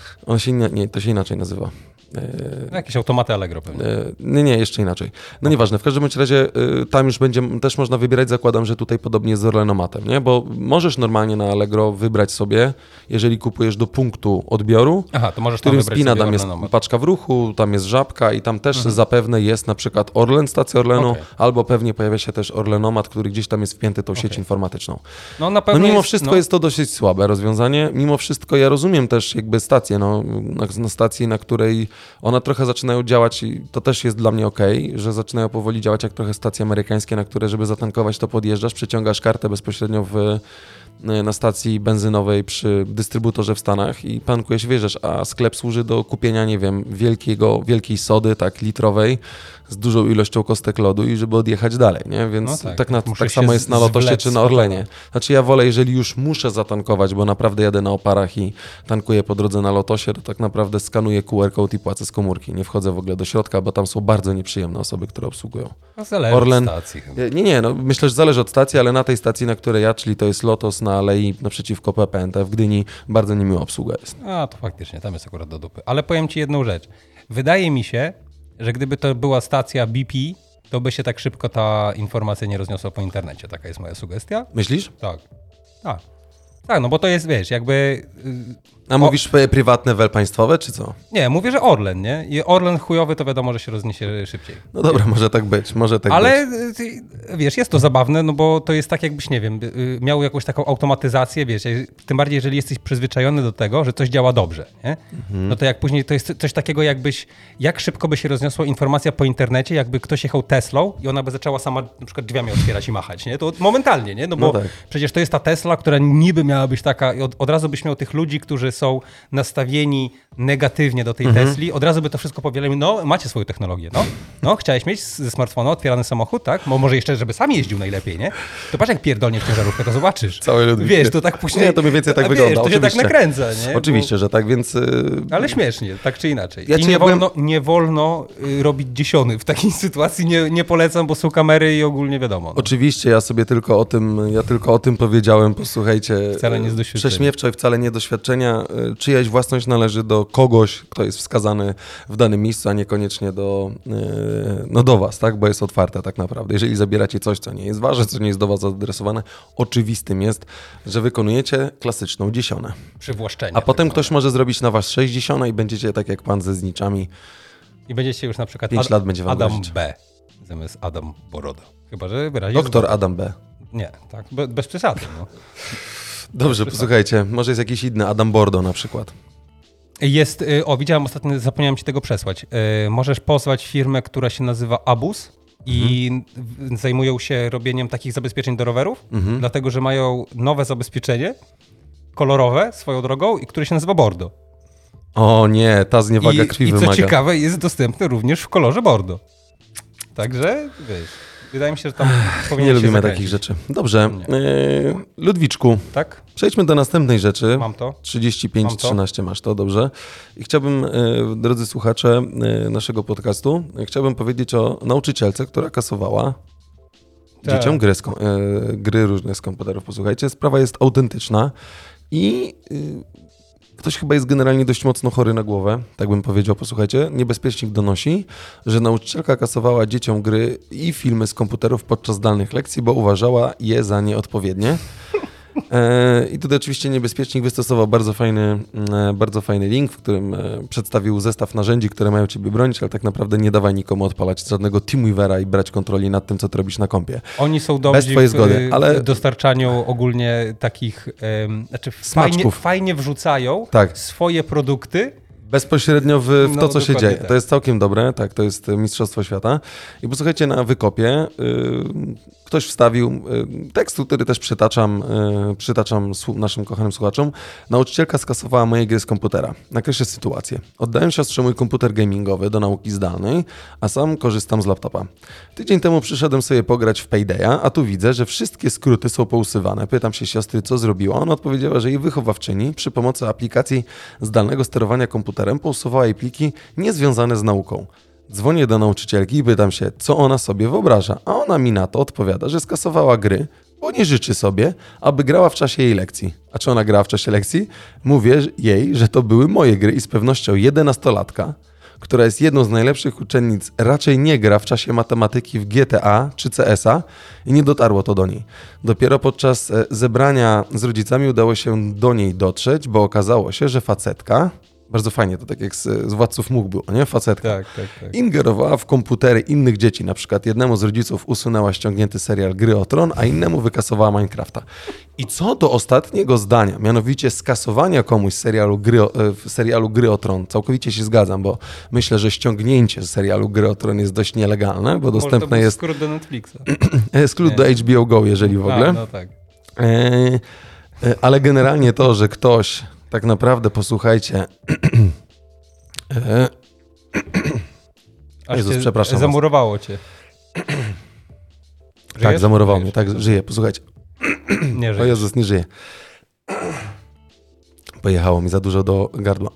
To się inaczej nazywa. Jakieś automaty Allegro pewnie. Nie, jeszcze inaczej. No nieważne, w każdym razie tam już będzie, też można wybierać, zakładam, że tutaj podobnie jest z Orlenomatem, nie? Bo możesz normalnie na Allegro wybrać sobie, jeżeli kupujesz do punktu odbioru, to możesz którym tam spina, tam jest paczka w ruchu, tam jest żabka i tam też zapewne jest na przykład Orlen, stacja Orlenu, albo pewnie pojawia się też Orlenomat, który gdzieś tam jest wpięty tą sieć informatyczną. No, na pewno mimo wszystko jest to dosyć słabe rozwiązanie, mimo wszystko ja rozumiem też jakby stację, na stacji, na której one trochę zaczynają działać i to też jest dla mnie okej, że zaczynają powoli działać jak trochę stacje amerykańskie, na które, żeby zatankować, to podjeżdżasz, przeciągasz kartę bezpośrednio na stacji benzynowej przy dystrybutorze w Stanach i tankujesz, wjeżdżasz, a sklep służy do kupienia, nie wiem, wielkiej sody, tak, litrowej, z dużą ilością kostek lodu i żeby odjechać dalej, nie? Więc tak samo jest na Lotosie czy na Orlenie. Znaczy ja wolę, jeżeli już muszę zatankować, bo naprawdę jadę na oparach i tankuję po drodze na Lotosie, to tak naprawdę skanuję QR code i płacę z komórki. Nie wchodzę w ogóle do środka, bo tam są bardzo nieprzyjemne osoby, które obsługują. Zależy od stacji. Nie, myślę, że zależy od stacji, ale na tej stacji, na której ja, czyli to jest Lotos na Alei naprzeciwko PPNT w Gdyni, bardzo niemiła obsługa jest. To faktycznie, tam jest akurat do dupy. Ale powiem ci jedną rzecz. Wydaje mi się, że gdyby to była stacja BP, to by się tak szybko ta informacja nie rozniosła po internecie. Taka jest moja sugestia. Myślisz? Tak, no bo to jest, wiesz, jakby... A mówisz prywatne, państwowe, czy co? Nie, mówię, że Orlen, nie? I Orlen chujowy to wiadomo, że się rozniesie szybciej. No dobra, może tak być, Ale wiesz, jest to zabawne, no bo to jest tak jakbyś, nie wiem, miał jakąś taką automatyzację, wiesz, tym bardziej, jeżeli jesteś przyzwyczajony do tego, że coś działa dobrze, nie? No to jak później, to jest coś takiego jak szybko by się rozniosła informacja po internecie, jakby ktoś jechał Teslą i ona by zaczęła sama na przykład drzwiami otwierać i machać, nie? To momentalnie, nie? No bo przecież to jest ta Tesla, która niby miała być taka, i od razu byś miał tych ludzi, którzy są nastawieni negatywnie do tej Tesli, od razu by to wszystko powielali, no macie swoją technologię, chciałeś mieć ze smartfona otwierany samochód, tak? Może jeszcze, żeby sam jeździł najlepiej, nie? To patrz jak pierdolnie w ciężarówkę, to zobaczysz. Całe Ludwik. Wiesz, to tak później... Nie, to mniej więcej tak wygląda, to oczywiście. się tak nakręca, nie? Oczywiście, że tak, więc... Ale śmiesznie, tak czy inaczej. I nie wolno robić dziesiony w takiej sytuacji, nie polecam, bo są kamery i ogólnie wiadomo. Oczywiście, ja tylko o tym powiedziałem, posłuchajcie. Wcale nie z doświadczenia. Prześmiewczo i wcale nie doświadczenia. Czyjaś własność należy do kogoś, kto jest wskazany w danym miejscu, a niekoniecznie do was, tak? Bo jest otwarte tak naprawdę. Jeżeli zabieracie coś, co nie jest wasze, co nie jest do was adresowane, oczywistym jest, że wykonujecie klasyczną dziesiąnę. Przywłaszczenie. A potem ktoś może zrobić na was 6 dziesiąna i będziecie tak jak pan ze zniczami. I będziecie już na przykład 5 lat będzie wam Adam grozić. B. Zamiast Adam Boroda. Chyba, że wyraźnie... Doktor Adam B. Nie, tak, bez przesady. No. Dobrze, posłuchajcie, może jest jakiś inny Adam Bordo na przykład. Jest, widziałem ostatnio, zapomniałem ci tego przesłać. Możesz pozwać firmę, która się nazywa Abus i zajmują się robieniem takich zabezpieczeń do rowerów, dlatego że mają nowe zabezpieczenie, kolorowe swoją drogą, i które się nazywa Bordo. O nie, ta zniewaga krwi I co wymaga. ciekawe, jest dostępny również w kolorze Bordo. Także, wiesz, wydaje mi się, że tam powinien Nie się lubimy zakręcić. takich rzeczy. Dobrze, Ludwiczku, Tak? przejdźmy do następnej rzeczy. Mam to. 35-13 masz to, dobrze. I chciałbym, drodzy słuchacze naszego podcastu, chciałbym powiedzieć o nauczycielce, która kasowała Tak. dzieciom gry różne z komputerów. Posłuchajcie, sprawa jest autentyczna i ktoś chyba jest generalnie dość mocno chory na głowę, tak bym powiedział. Posłuchajcie, niebezpiecznik donosi, że nauczycielka kasowała dzieciom gry i filmy z komputerów podczas zdalnych lekcji, bo uważała je za nieodpowiednie. I tutaj oczywiście niebezpiecznik wystosował bardzo fajny link, w którym przedstawił zestaw narzędzi, które mają ciebie bronić, ale tak naprawdę nie dawaj nikomu odpalać żadnego Teamweavera i brać kontroli nad tym, co ty robisz na kompie. Oni są Bez dobrzy twojej zgody, ale w dostarczaniu ogólnie takich, Smaczków. fajnie wrzucają Tak. swoje produkty. Bezpośrednio w No, to, co się dokładnie dzieje. tak. To jest całkiem dobre, tak, to jest mistrzostwo świata. I posłuchajcie, na wykopie ktoś wstawił tekst, który też przytaczam naszym kochanym słuchaczom. Nauczycielka skasowała moje gry z komputera. Nakreślę sytuację. Oddałem siostrze mój komputer gamingowy do nauki zdalnej, a sam korzystam z laptopa. Tydzień temu przyszedłem sobie pograć w Paydaya, a tu widzę, że wszystkie skróty są pousywane. Pytam się siostry, co zrobiła. Ona odpowiedziała, że jej wychowawczyni przy pomocy aplikacji zdalnego sterowania komputerem pousuwała jej pliki niezwiązane z nauką. Dzwonię do nauczycielki i pytam się, co ona sobie wyobraża, a ona mi na to odpowiada, że skasowała gry, bo nie życzy sobie, aby grała w czasie jej lekcji. A czy ona grała w czasie lekcji? Mówię jej, że to były moje gry i z pewnością 11-latka, która jest jedną z najlepszych uczennic, raczej nie gra w czasie matematyki w GTA czy CS-a i nie dotarło to do niej. Dopiero podczas zebrania z rodzicami udało się do niej dotrzeć, bo okazało się, że facetka, bardzo fajnie, to tak jak z Władców Much było, nie? Facetka. Tak. Ingerowała w komputery innych dzieci. Na przykład jednemu z rodziców usunęła ściągnięty serial Gry o Tron, a innemu wykasowała Minecrafta. I co do ostatniego zdania, mianowicie skasowania komuś serialu Gry o Tron, całkowicie się zgadzam, bo myślę, że ściągnięcie serialu Gry o Tron jest dość nielegalne, bo dostępne jest skrót do Netflixa. skrót do HBO Go, jeżeli w ogóle. No tak. Ale generalnie to, że ktoś tak naprawdę, posłuchajcie, Aż Jezus, cię przepraszam was. zamurowało cię. Tak, Żyjesz? zamurował mnie, Żyjesz. tak, żyję, posłuchajcie. Nie O żyjesz. Jezus, nie żyję. Pojechało mi za dużo do gardła.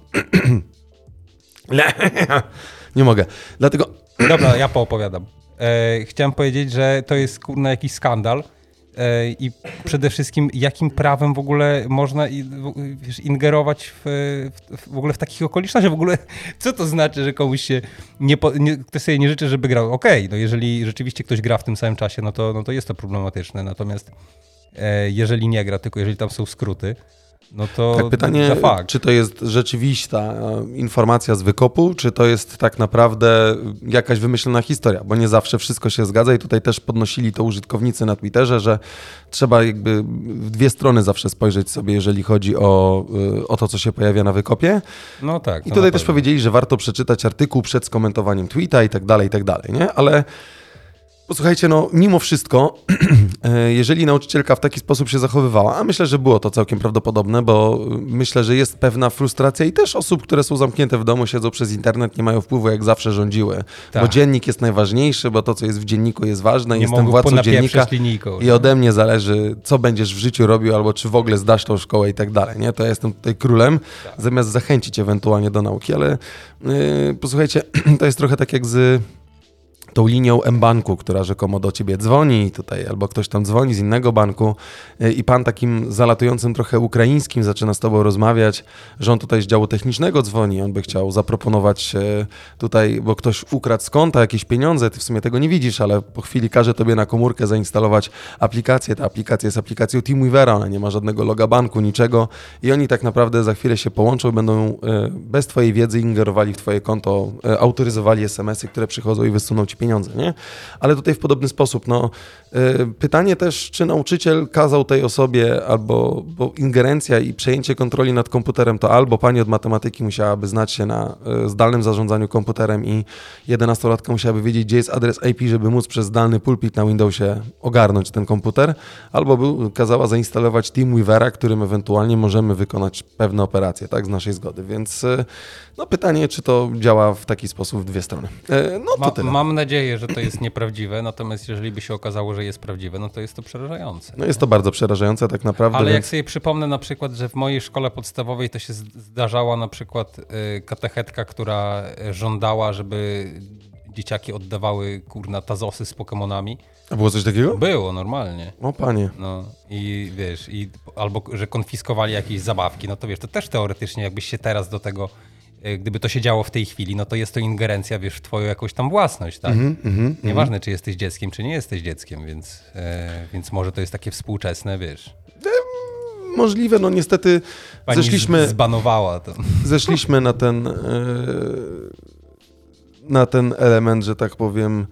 Nie mogę, dlatego... Dobra, ja poopowiadam. Chciałem powiedzieć, że to jest kurna jakiś skandal i przede wszystkim jakim prawem w ogóle można wiesz, ingerować w ogóle w takich okolicznościach. W ogóle co to znaczy, że komuś się ktoś sobie nie życzy, żeby grał? Okej, no jeżeli rzeczywiście ktoś gra w tym samym czasie, no to jest to problematyczne. Natomiast jeżeli nie gra, tylko jeżeli tam są skróty, no to Tak, pytanie, za fakt. czy to jest rzeczywista informacja z wykopu, czy to jest tak naprawdę jakaś wymyślona historia, bo nie zawsze wszystko się zgadza i tutaj też podnosili to użytkownicy na Twitterze, że trzeba jakby w dwie strony zawsze spojrzeć sobie, jeżeli chodzi o to, co się pojawia na wykopie. No tak. I to tutaj na też pewno. powiedzieli, że warto przeczytać artykuł przed skomentowaniem tweeta i tak dalej, nie? Ale posłuchajcie, no mimo wszystko, jeżeli nauczycielka w taki sposób się zachowywała, a myślę, że było to całkiem prawdopodobne, bo myślę, że jest pewna frustracja i też osób, które są zamknięte w domu, siedzą przez internet, nie mają wpływu, jak zawsze rządziły. Tak. Bo dziennik jest najważniejszy, bo to, co jest w dzienniku jest ważne. Nie Jestem mogą władcą ponapieprzeć dziennika linijką, i nie? ode mnie zależy, co będziesz w życiu robił, albo czy w ogóle zdasz tą szkołę i tak dalej, nie? To ja jestem tutaj królem, zamiast zachęcić ewentualnie do nauki, ale posłuchajcie, to jest trochę tak jak z tą linią mBanku, która rzekomo do ciebie dzwoni tutaj, albo ktoś tam dzwoni z innego banku i pan takim zalatującym trochę ukraińskim zaczyna z tobą rozmawiać, że on tutaj z działu technicznego dzwoni, on by chciał zaproponować tutaj, bo ktoś ukradł z konta jakieś pieniądze, ty w sumie tego nie widzisz, ale po chwili każe tobie na komórkę zainstalować aplikację. Ta aplikacja jest aplikacją Teamweavera, ona nie ma żadnego loga banku, niczego i oni tak naprawdę za chwilę się połączą i będą bez twojej wiedzy ingerowali w twoje konto, autoryzowali SMS-y, które przychodzą i wysuną ci pieniądze, nie? Ale tutaj w podobny sposób, pytanie też, czy nauczyciel kazał tej osobie, bo ingerencja i przejęcie kontroli nad komputerem, to albo pani od matematyki musiałaby znać się na zdalnym zarządzaniu komputerem i 11-latka musiałaby wiedzieć, gdzie jest adres IP, żeby móc przez zdalny pulpit na Windowsie ogarnąć ten komputer, albo kazała zainstalować TeamWeavera, którym ewentualnie możemy wykonać pewne operacje, tak, z naszej zgody. Więc pytanie, czy to działa w taki sposób w dwie strony. To tyle. Mam nadzieję, że to jest nieprawdziwe, natomiast jeżeli by się okazało, że jest prawdziwe, no to jest to przerażające. Jest to bardzo przerażające tak naprawdę. Ale jak sobie przypomnę na przykład, że w mojej szkole podstawowej to się zdarzała na przykład katechetka, która żądała, żeby dzieciaki oddawały tazosy z Pokemonami. A było coś takiego? Było, normalnie. O panie. No i wiesz, albo że konfiskowali jakieś zabawki, no to wiesz, to też teoretycznie jakbyś się teraz do tego, gdyby to się działo w tej chwili, no to jest to ingerencja, wiesz, w twoją jakąś tam własność, tak? Nieważne, czy jesteś dzieckiem, czy nie jesteś dzieckiem, więc może to jest takie współczesne, wiesz. Możliwe, niestety Pani zbanowała to. Zeszliśmy na ten element, że tak powiem,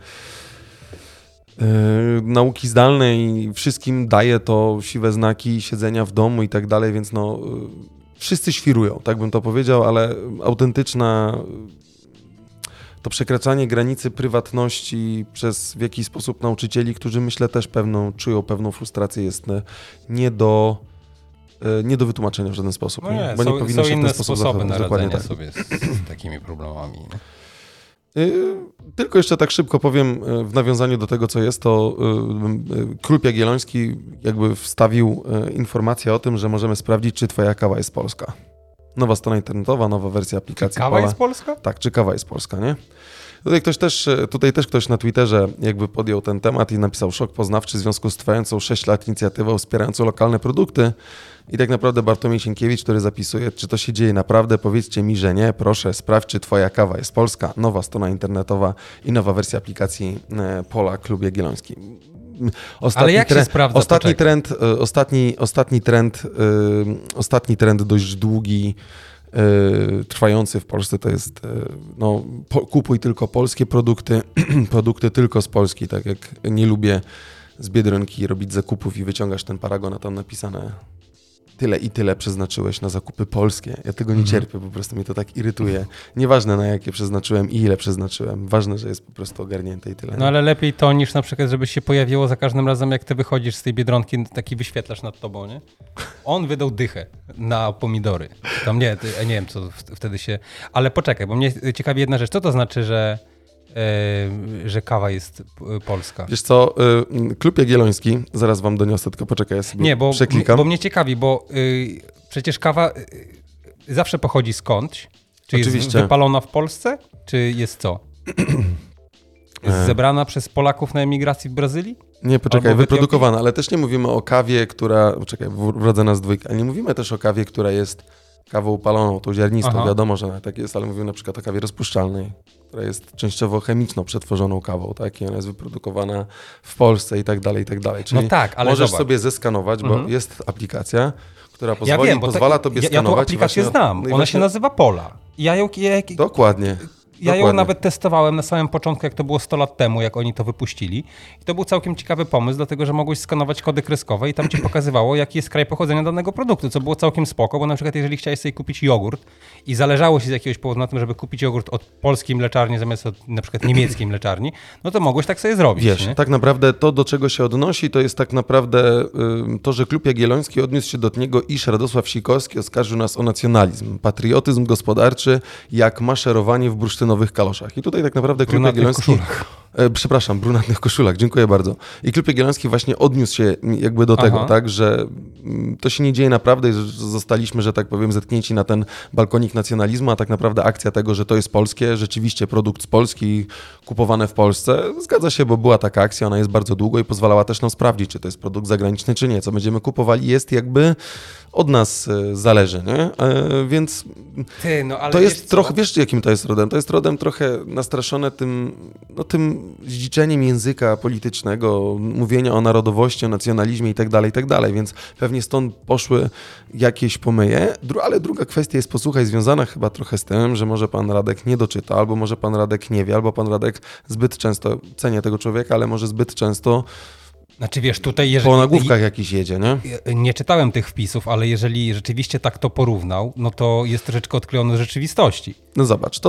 nauki zdalnej i wszystkim daje to siwe znaki siedzenia w domu i tak dalej, więc wszyscy świrują, tak bym to powiedział, ale autentyczna to przekraczanie granicy prywatności przez w jakiś sposób nauczycieli, którzy myślę też czują pewną frustrację, jest nie do wytłumaczenia w żaden sposób. No nie, bo nie powinno są się w inne ten sposób sposoby zachować. na radzenie tak. sobie z takimi problemami. Nie? Tylko jeszcze tak szybko powiem, w nawiązaniu do tego, co jest, to Klub Jagielloński jakby wstawił informację o tym, że możemy sprawdzić, czy twoja kawa jest polska. Nowa strona internetowa, nowa wersja aplikacji. Czy kawa jest polska? Tak, czy kawa jest polska, nie? Tutaj też ktoś na Twitterze jakby podjął ten temat i napisał szok poznawczy w związku z trwającą 6 lat inicjatywą wspierającą lokalne produkty. I tak naprawdę Bartłomiej Sienkiewicz, który zapisuje, czy to się dzieje naprawdę, powiedzcie mi, że nie, proszę, sprawdź, czy twoja kawa jest polska, nowa strona internetowa i nowa wersja aplikacji Pola Klub Jagielloński. Ale jak się sprawdza? Ostatni trend dość długi, trwający w Polsce to jest kupuj tylko polskie produkty, produkty tylko z Polski, tak jak nie lubię z Biedronki robić zakupów i wyciągasz ten paragon, a tam napisane tyle i tyle przeznaczyłeś na zakupy polskie. Ja tego nie cierpię, po prostu mnie to tak irytuje. Nieważne na jakie przeznaczyłem i ile przeznaczyłem. Ważne, że jest po prostu ogarnięte i tyle. No ale lepiej to niż na przykład, żeby się pojawiło za każdym razem, jak ty wychodzisz z tej Biedronki, taki wyświetlacz nad tobą, nie? On wydał dychę na pomidory. Tam nie wiem, co wtedy się... Ale poczekaj, bo mnie ciekawi jedna rzecz. Co to znaczy, że kawa jest polska? Wiesz co, Klub Jagielloński, zaraz wam doniosę, tylko poczekaj, ja sobie przeklikam. Bo mnie ciekawi, bo przecież kawa zawsze pochodzi skądś. Czy Oczywiście. jest wypalona w Polsce, czy jest co? Jest zebrana przez Polaków na emigracji w Brazylii? Nie, poczekaj, Albo w wyprodukowana, ale też nie mówimy o kawie, która... Poczekaj, wrodzę nas dwójkę, ale nie mówimy też o kawie, która jest kawą upaloną, tą ziarnistą, Aha. wiadomo, że tak jest, ale mówimy na przykład o kawie rozpuszczalnej, która jest częściowo chemiczno przetworzoną kawą, tak? I ona jest wyprodukowana w Polsce i tak dalej, i tak dalej. Czyli No tak, ale możesz zobacz. sobie zeskanować, bo jest aplikacja, która pozwoli, Ja wiem, bo pozwala tobie ja skanować. tą aplikację właśnie, znam. no i Ona właśnie- się nazywa Pola. Dokładnie. Ja ją Dokładnie. nawet testowałem na samym początku, jak to było 100 lat temu, jak oni to wypuścili. I to był całkiem ciekawy pomysł, dlatego że mogłeś skanować kody kreskowe i tam ci pokazywało, jaki jest kraj pochodzenia danego produktu, co było całkiem spoko, bo na przykład jeżeli chciałeś sobie kupić jogurt i zależało ci z jakiegoś powodu na tym, żeby kupić jogurt od polskiej mleczarni zamiast od na przykład niemieckiej mleczarni, no to mogłeś tak sobie zrobić. Wiesz, nie? tak naprawdę to, do czego się odnosi, to jest tak naprawdę to, że Klub Jagielloński odniósł się do niego, iż Radosław Sikorski oskarżył nas o nacjonalizm, patriotyzm gospodarczy, jak maszerowanie w bursztynowych kaloszach. I tutaj tak naprawdę Klub Brunatnych Jagielloński... koszulach. Brunatnych koszulach, dziękuję bardzo. I Klub Jagielloński właśnie odniósł się jakby do tego, tak, że to się nie dzieje naprawdę i że zostaliśmy, że tak powiem, zetknięci na ten balkonik nacjonalizmu, a tak naprawdę akcja tego, że to jest polskie, rzeczywiście produkt z Polski, kupowane w Polsce, zgadza się, bo była taka akcja, ona jest bardzo długo i pozwalała też nam sprawdzić, czy to jest produkt zagraniczny, czy nie. Co będziemy kupowali jest jakby od nas zależy, nie? Więc Ale to jest co? trochę, wiesz jakim to jest rodem? To jest rodem trochę nastraszone tym zdziczeniem języka politycznego, mówienia o narodowości, o nacjonalizmie i tak dalej, więc pewnie stąd poszły jakieś pomyje, ale druga kwestia jest, posłuchaj, związana chyba trochę z tym, że może pan Radek nie doczyta, albo może pan Radek nie wie, albo pan Radek zbyt często, cenię tego człowieka, ale może zbyt często Znaczy wiesz, tutaj jeżeli... po nagłówkach jakiś jedzie, nie? Nie czytałem tych wpisów, ale jeżeli rzeczywiście tak to porównał, no to jest troszeczkę odklejony z rzeczywistości. No zobacz,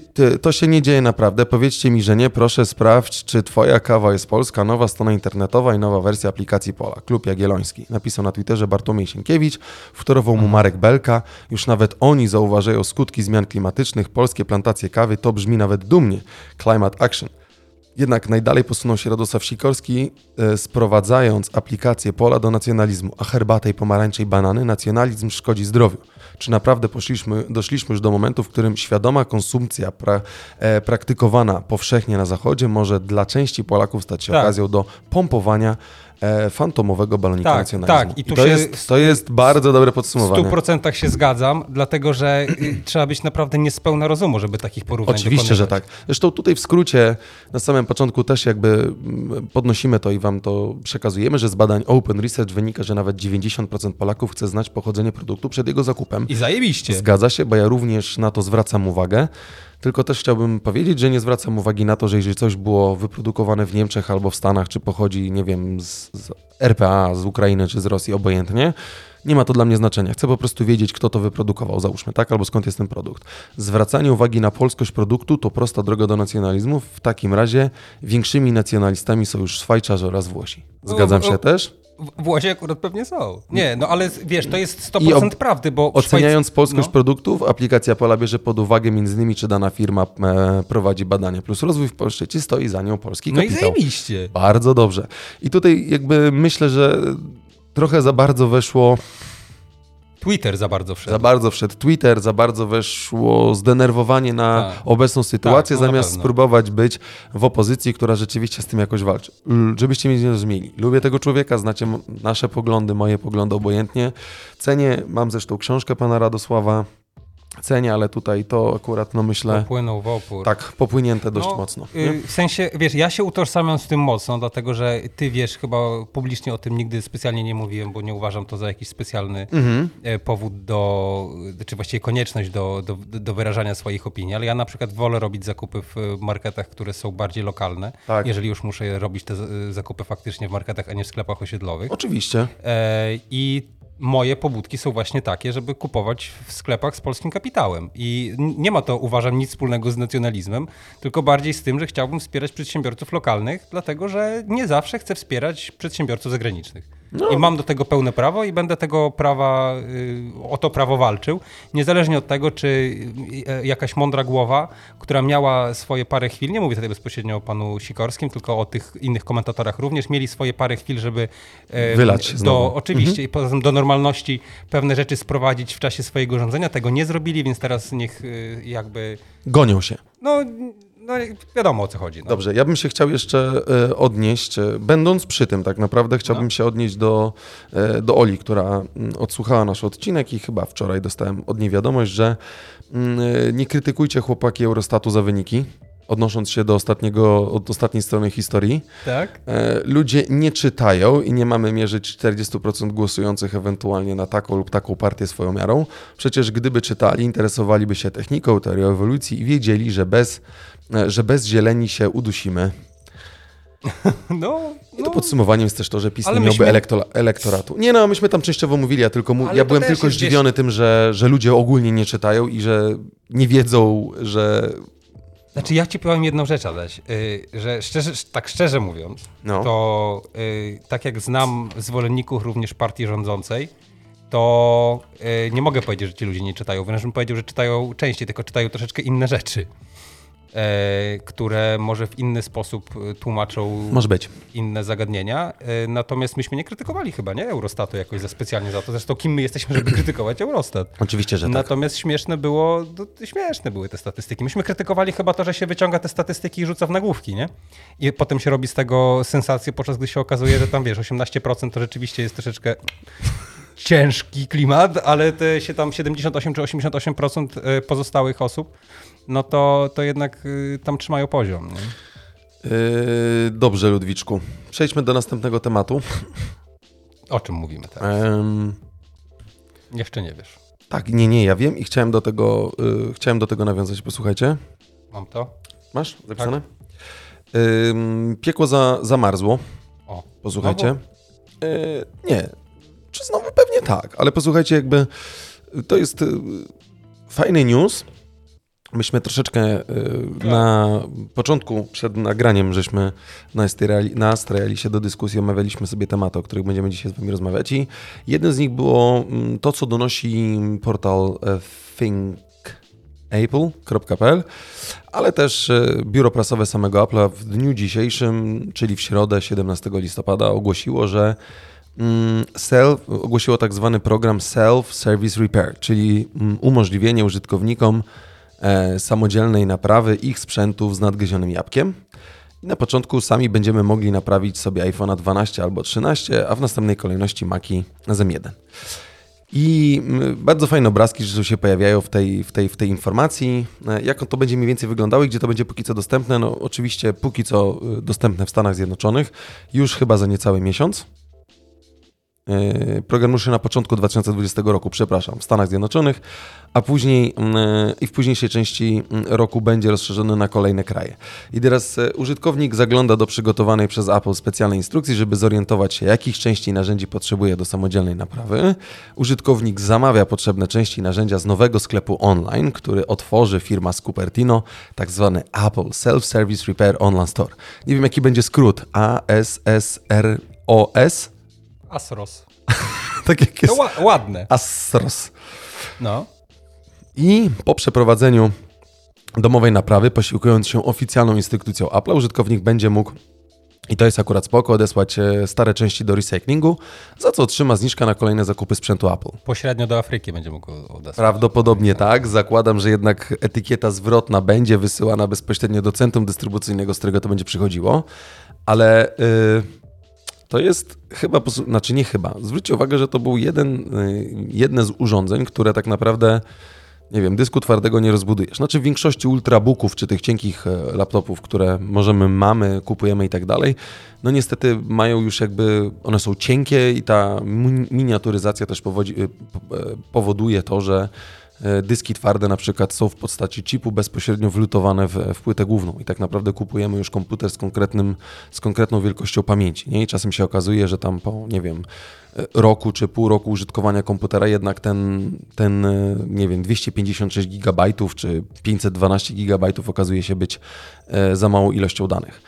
to się nie dzieje naprawdę. Powiedzcie mi, że nie. Proszę sprawdź, czy twoja kawa jest polska, nowa strona internetowa i nowa wersja aplikacji Pola. Klub Jagielloński. Napisał na Twitterze Bartłomiej Sienkiewicz, wtórował mu Marek Belka. Już nawet oni zauważają skutki zmian klimatycznych. Polskie plantacje kawy, to brzmi nawet dumnie. Climate Action. Jednak najdalej posunął się Radosław Sikorski, sprowadzając aplikację Pola do nacjonalizmu, a herbatę i pomarańcze i banany nacjonalizm szkodzi zdrowiu. Czy naprawdę doszliśmy już do momentu, w którym świadoma konsumpcja praktykowana powszechnie na Zachodzie może dla części Polaków stać się okazją do pompowania fantomowego balonika nacjonalizmu. Tak, i to jest bardzo dobre podsumowanie. W 100% się zgadzam, dlatego że trzeba być naprawdę niespełna rozumu, żeby takich porównań Oczywiście, że tak. Zresztą tutaj w skrócie na samym początku też jakby podnosimy to i wam to przekazujemy, że z badań Open Research wynika, że nawet 90% Polaków chce znać pochodzenie produktu przed jego zakupem. I zajebiście. Zgadza się, bo ja również na to zwracam uwagę. Tylko też chciałbym powiedzieć, że nie zwracam uwagi na to, że jeżeli coś było wyprodukowane w Niemczech albo w Stanach, czy pochodzi, nie wiem, z RPA, z Ukrainy, czy z Rosji, obojętnie, nie ma to dla mnie znaczenia. Chcę po prostu wiedzieć, kto to wyprodukował, załóżmy, tak? Albo skąd jest ten produkt. Zwracanie uwagi na polskość produktu to prosta droga do nacjonalizmu. W takim razie większymi nacjonalistami są już Szwajcarzy oraz Włosi. Zgadzam się też? Włosi akurat pewnie są. Nie, no ale wiesz, to jest 100% prawdy, bo... Oceniając polskość produktów, aplikacja Pola bierze pod uwagę m.in. czy dana firma prowadzi badania plus rozwój w Polsce, czy stoi za nią polski kapitał. No i zajebiście. Bardzo dobrze. I tutaj jakby myślę, że trochę za bardzo weszło... Twitter za bardzo wszedł. Za bardzo wszedł Twitter, za bardzo weszło zdenerwowanie na obecną sytuację, zamiast spróbować być w opozycji, która rzeczywiście z tym jakoś walczy. Żebyście mnie nie rozumieli. Lubię tego człowieka, znacie nasze poglądy, moje poglądy obojętnie. Cenię, mam zresztą książkę pana Radosława, cenię, ale tutaj to akurat, no myślę... Popłynął w opór. Tak, popłynięte dość mocno. W sensie, wiesz, ja się utożsamiam z tym mocno, dlatego że ty wiesz, chyba publicznie o tym nigdy specjalnie nie mówiłem, bo nie uważam to za jakiś specjalny powód czy właściwie konieczność do wyrażania swoich opinii, ale ja na przykład wolę robić zakupy w marketach, które są bardziej lokalne, jeżeli już muszę robić te zakupy faktycznie w marketach, a nie w sklepach osiedlowych. Oczywiście. I moje pobudki są właśnie takie, żeby kupować w sklepach z polskim kapitałem. I nie ma to, uważam, nic wspólnego z nacjonalizmem, tylko bardziej z tym, że chciałbym wspierać przedsiębiorców lokalnych, dlatego że nie zawsze chcę wspierać przedsiębiorców zagranicznych. I mam do tego pełne prawo i będę tego prawa, o to prawo walczył, niezależnie od tego, czy jakaś mądra głowa, która miała swoje parę chwil, nie mówię tutaj bezpośrednio o panu Sikorskim, tylko o tych innych komentatorach również, mieli swoje parę chwil, żeby wylać znowu. Oczywiście, i poza tym do normalności pewne rzeczy sprowadzić w czasie swojego rządzenia, tego nie zrobili, więc teraz niech jakby... Gonią się. No wiadomo, o co chodzi. No. Dobrze, ja bym się chciał jeszcze odnieść, będąc przy tym tak naprawdę, chciałbym się odnieść do Oli, która odsłuchała nasz odcinek i chyba wczoraj dostałem od niej wiadomość, że nie krytykujcie chłopaki Eurostatu za wyniki, odnosząc się do ostatniej strony historii. Tak? Ludzie nie czytają i nie mamy mierzyć 40% głosujących ewentualnie na taką lub taką partię swoją miarą. Przecież gdyby czytali, interesowaliby się techniką, teorią ewolucji i wiedzieli, że bez zieleni się udusimy. I to podsumowaniem jest też to, że PiS nie miałby elektoratu. Nie no, myśmy tam częściowo mówili, ja byłem tylko zdziwiony tym, że ludzie ogólnie nie czytają i że nie wiedzą, że... Znaczy ja ci powiem jedną rzecz, Adaś, że szczerze mówiąc, to tak jak znam zwolenników również partii rządzącej, to nie mogę powiedzieć, że ci ludzie nie czytają. Wręcz bym powiedział, że czytają częściej, tylko czytają troszeczkę inne rzeczy, które może w inny sposób tłumaczą inne zagadnienia. Natomiast myśmy nie krytykowali chyba, nie? Eurostatu jakoś specjalnie za to. Zresztą kim my jesteśmy, żeby krytykować Eurostat? Oczywiście, że tak. Natomiast śmieszne były te statystyki. Myśmy krytykowali chyba to, że się wyciąga te statystyki i rzuca w nagłówki, nie? I potem się robi z tego sensację, podczas gdy się okazuje, że tam, wiesz, 18% to rzeczywiście jest troszeczkę ciężki klimat, ale te się tam 78 czy 88% pozostałych osób, no to jednak tam trzymają poziom. Nie? Dobrze, Ludwiczku. Przejdźmy do następnego tematu. O czym mówimy teraz? Jeszcze nie wiesz. Tak, nie, ja wiem i chciałem do tego nawiązać. Posłuchajcie. Mam to? Masz zapisane? Tak. Piekło zamarzło. O, posłuchajcie. Nie. Czy znowu? Pewnie tak, ale posłuchajcie, jakby to jest fajny news. Myśmy troszeczkę na początku, przed nagraniem, żeśmy nastrajali się do dyskusji, omawialiśmy sobie tematy, o których będziemy dzisiaj z wami rozmawiać i jednym z nich było to, co donosi portal thinkapple.pl, ale też biuro prasowe samego Apple'a w dniu dzisiejszym, czyli w środę 17 listopada ogłosiło, że ogłosiło tak zwany program Self-Service Repair, czyli umożliwienie użytkownikom samodzielnej naprawy ich sprzętów z nadgryzionym jabłkiem. I na początku sami będziemy mogli naprawić sobie iPhone'a 12 albo 13, a w następnej kolejności Maci z M1. I bardzo fajne obrazki, że się pojawiają w tej informacji. Jak to będzie mniej więcej wyglądało i gdzie to będzie póki co dostępne? No oczywiście póki co dostępne w Stanach Zjednoczonych, już chyba za niecały miesiąc. Program ruszy na początku 2020 roku, w Stanach Zjednoczonych, a później i w późniejszej części roku będzie rozszerzony na kolejne kraje. I teraz użytkownik zagląda do przygotowanej przez Apple specjalnej instrukcji, żeby zorientować się, jakich części i narzędzi potrzebuje do samodzielnej naprawy. Użytkownik zamawia potrzebne części i narzędzia z nowego sklepu online, który otworzy firma z Cupertino, tak zwany Apple Self-Service Repair Online Store. Nie wiem, jaki będzie skrót. ASSROS? Asros. Tak jak jest. To ładne. Asros. No. I po przeprowadzeniu domowej naprawy, posiłkując się oficjalną instrukcją Apple'a, użytkownik będzie mógł, i to jest akurat spoko, odesłać stare części do recyklingu, za co otrzyma zniżkę na kolejne zakupy sprzętu Apple. Pośrednio do Afryki będzie mógł odesłać. Prawdopodobnie tak. Zakładam, że jednak etykieta zwrotna będzie wysyłana bezpośrednio do centrum dystrybucyjnego, z którego to będzie przychodziło, ale to jest zwróćcie uwagę, że to był jedne z urządzeń, które tak naprawdę, nie wiem, dysku twardego nie rozbudujesz. Znaczy w większości ultrabooków, czy tych cienkich laptopów, które mamy, kupujemy i tak dalej, no niestety mają już jakby, one są cienkie i ta miniaturyzacja też powoduje to, że dyski twarde na przykład są w postaci chipu bezpośrednio wlutowane w płytę główną i tak naprawdę kupujemy już komputer z konkretną wielkością pamięci. Nie? I czasem się okazuje, że tam po, nie wiem, roku czy pół roku użytkowania komputera jednak ten nie wiem, 256 GB czy 512 GB okazuje się być za małą ilością danych.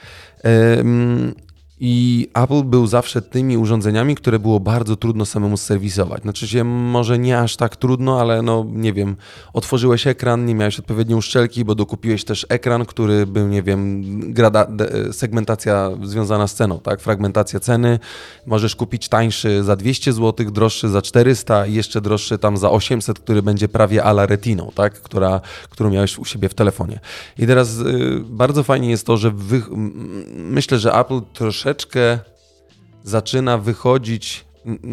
I Apple był zawsze tymi urządzeniami, które było bardzo trudno samemu serwisować. Znaczy się może nie aż tak trudno, ale no nie wiem, otworzyłeś ekran, nie miałeś odpowiedniej uszczelki, bo dokupiłeś też ekran, który był, nie wiem, segmentacja związana z ceną, tak? Fragmentacja ceny. Możesz kupić tańszy za 200 zł, droższy za 400 i jeszcze droższy tam za 800, który będzie prawie a la Retiną, tak? Którą miałeś u siebie w telefonie. I teraz bardzo fajnie jest to, że myślę, że Apple troszeczkę zaczyna wychodzić,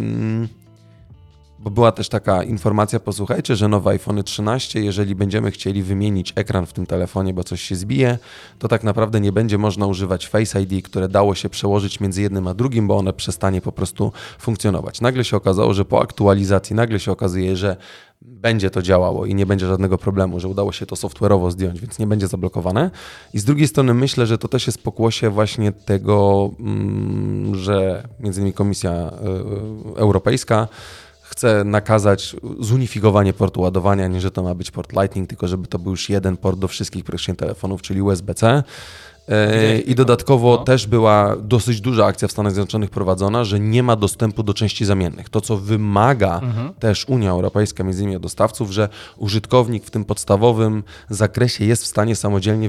bo była też taka informacja, posłuchajcie, że nowe iPhone 13, jeżeli będziemy chcieli wymienić ekran w tym telefonie, bo coś się zbije, to tak naprawdę nie będzie można używać Face ID, które dało się przełożyć między jednym a drugim, bo one przestanie po prostu funkcjonować. Nagle się okazało, że po aktualizacji się okazuje, że będzie to działało i nie będzie żadnego problemu, że udało się to software'owo zdjąć, więc nie będzie zablokowane. I z drugiej strony myślę, że to też jest pokłosie właśnie tego, że między innymi Komisja Europejska chce nakazać zunifikowanie portu ładowania, nie że to ma być port Lightning, tylko żeby to był już jeden port do wszystkich praktycznie telefonów, czyli USB-C. I dodatkowo też była dosyć duża akcja w Stanach Zjednoczonych prowadzona, że nie ma dostępu do części zamiennych. To, co wymaga też Unia Europejska, między innymi od dostawców, że użytkownik w tym podstawowym zakresie jest w stanie samodzielnie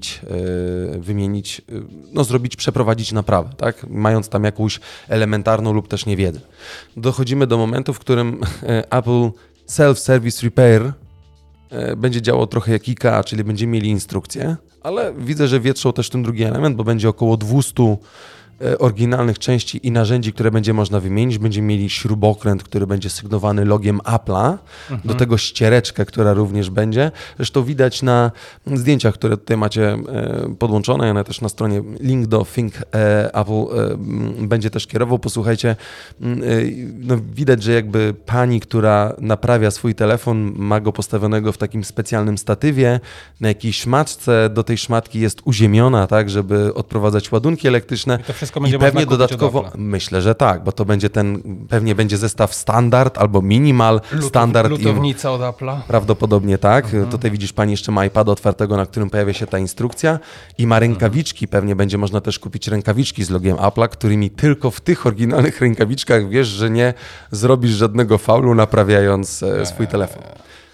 przeprowadzić naprawę, tak? Mając tam jakąś elementarną lub też niewiedzę. Dochodzimy do momentu, w którym Apple Self-Service Repair będzie działał trochę jak IKEA, czyli będziemy mieli instrukcję, ale widzę, że wietrzą też ten drugi element, bo będzie około 200 oryginalnych części i narzędzi, które będzie można wymienić. Będziemy mieli śrubokręt, który będzie sygnowany logiem Apple'a, do tego ściereczkę, która również będzie. Zresztą widać na zdjęciach, które tutaj macie podłączone, ja też na stronie link do Think Apple będzie też kierował. Posłuchajcie, no widać, że jakby pani, która naprawia swój telefon, ma go postawionego w takim specjalnym statywie, na jakiejś szmatce, do tej szmatki jest uziemiona, tak, żeby odprowadzać ładunki elektryczne. I to wszystko będzie pewnie można kupić dodatkowo, od Apple'a. myślę, że tak, bo to będzie pewnie będzie zestaw standard albo minimal, standard i Lutownica od Apple'a. prawdopodobnie tak. Tutaj widzisz, pani jeszcze ma iPada otwartego, na którym pojawia się ta instrukcja i ma rękawiczki. Pewnie będzie można też kupić rękawiczki z logiem Apple'a, którymi tylko w tych oryginalnych rękawiczkach wiesz, że nie zrobisz żadnego faulu naprawiając swój telefon.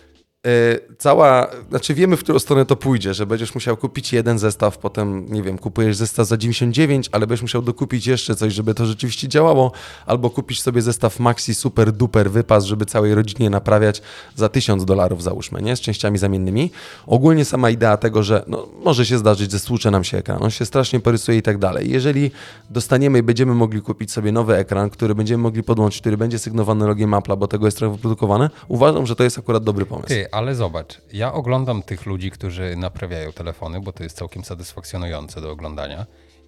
Znaczy wiemy, w którą stronę to pójdzie, że będziesz musiał kupić jeden zestaw, potem, nie wiem, kupujesz zestaw za 99, ale będziesz musiał dokupić jeszcze coś, żeby to rzeczywiście działało, albo kupisz sobie zestaw Maxi Super Duper Wypas, żeby całej rodzinie naprawiać za $1000, załóżmy, nie? Z częściami zamiennymi. Ogólnie sama idea tego, że no, może się zdarzyć, że stłucze nam się ekran, on się strasznie porysuje i tak dalej. Jeżeli dostaniemy i będziemy mogli kupić sobie nowy ekran, który będziemy mogli podłączyć, który będzie sygnowany logiem Apple'a, bo tego jest trochę wyprodukowane, uważam, że to jest akurat dobry pomysł. Ale zobacz, ja oglądam tych ludzi, którzy naprawiają telefony, bo to jest całkiem satysfakcjonujące do oglądania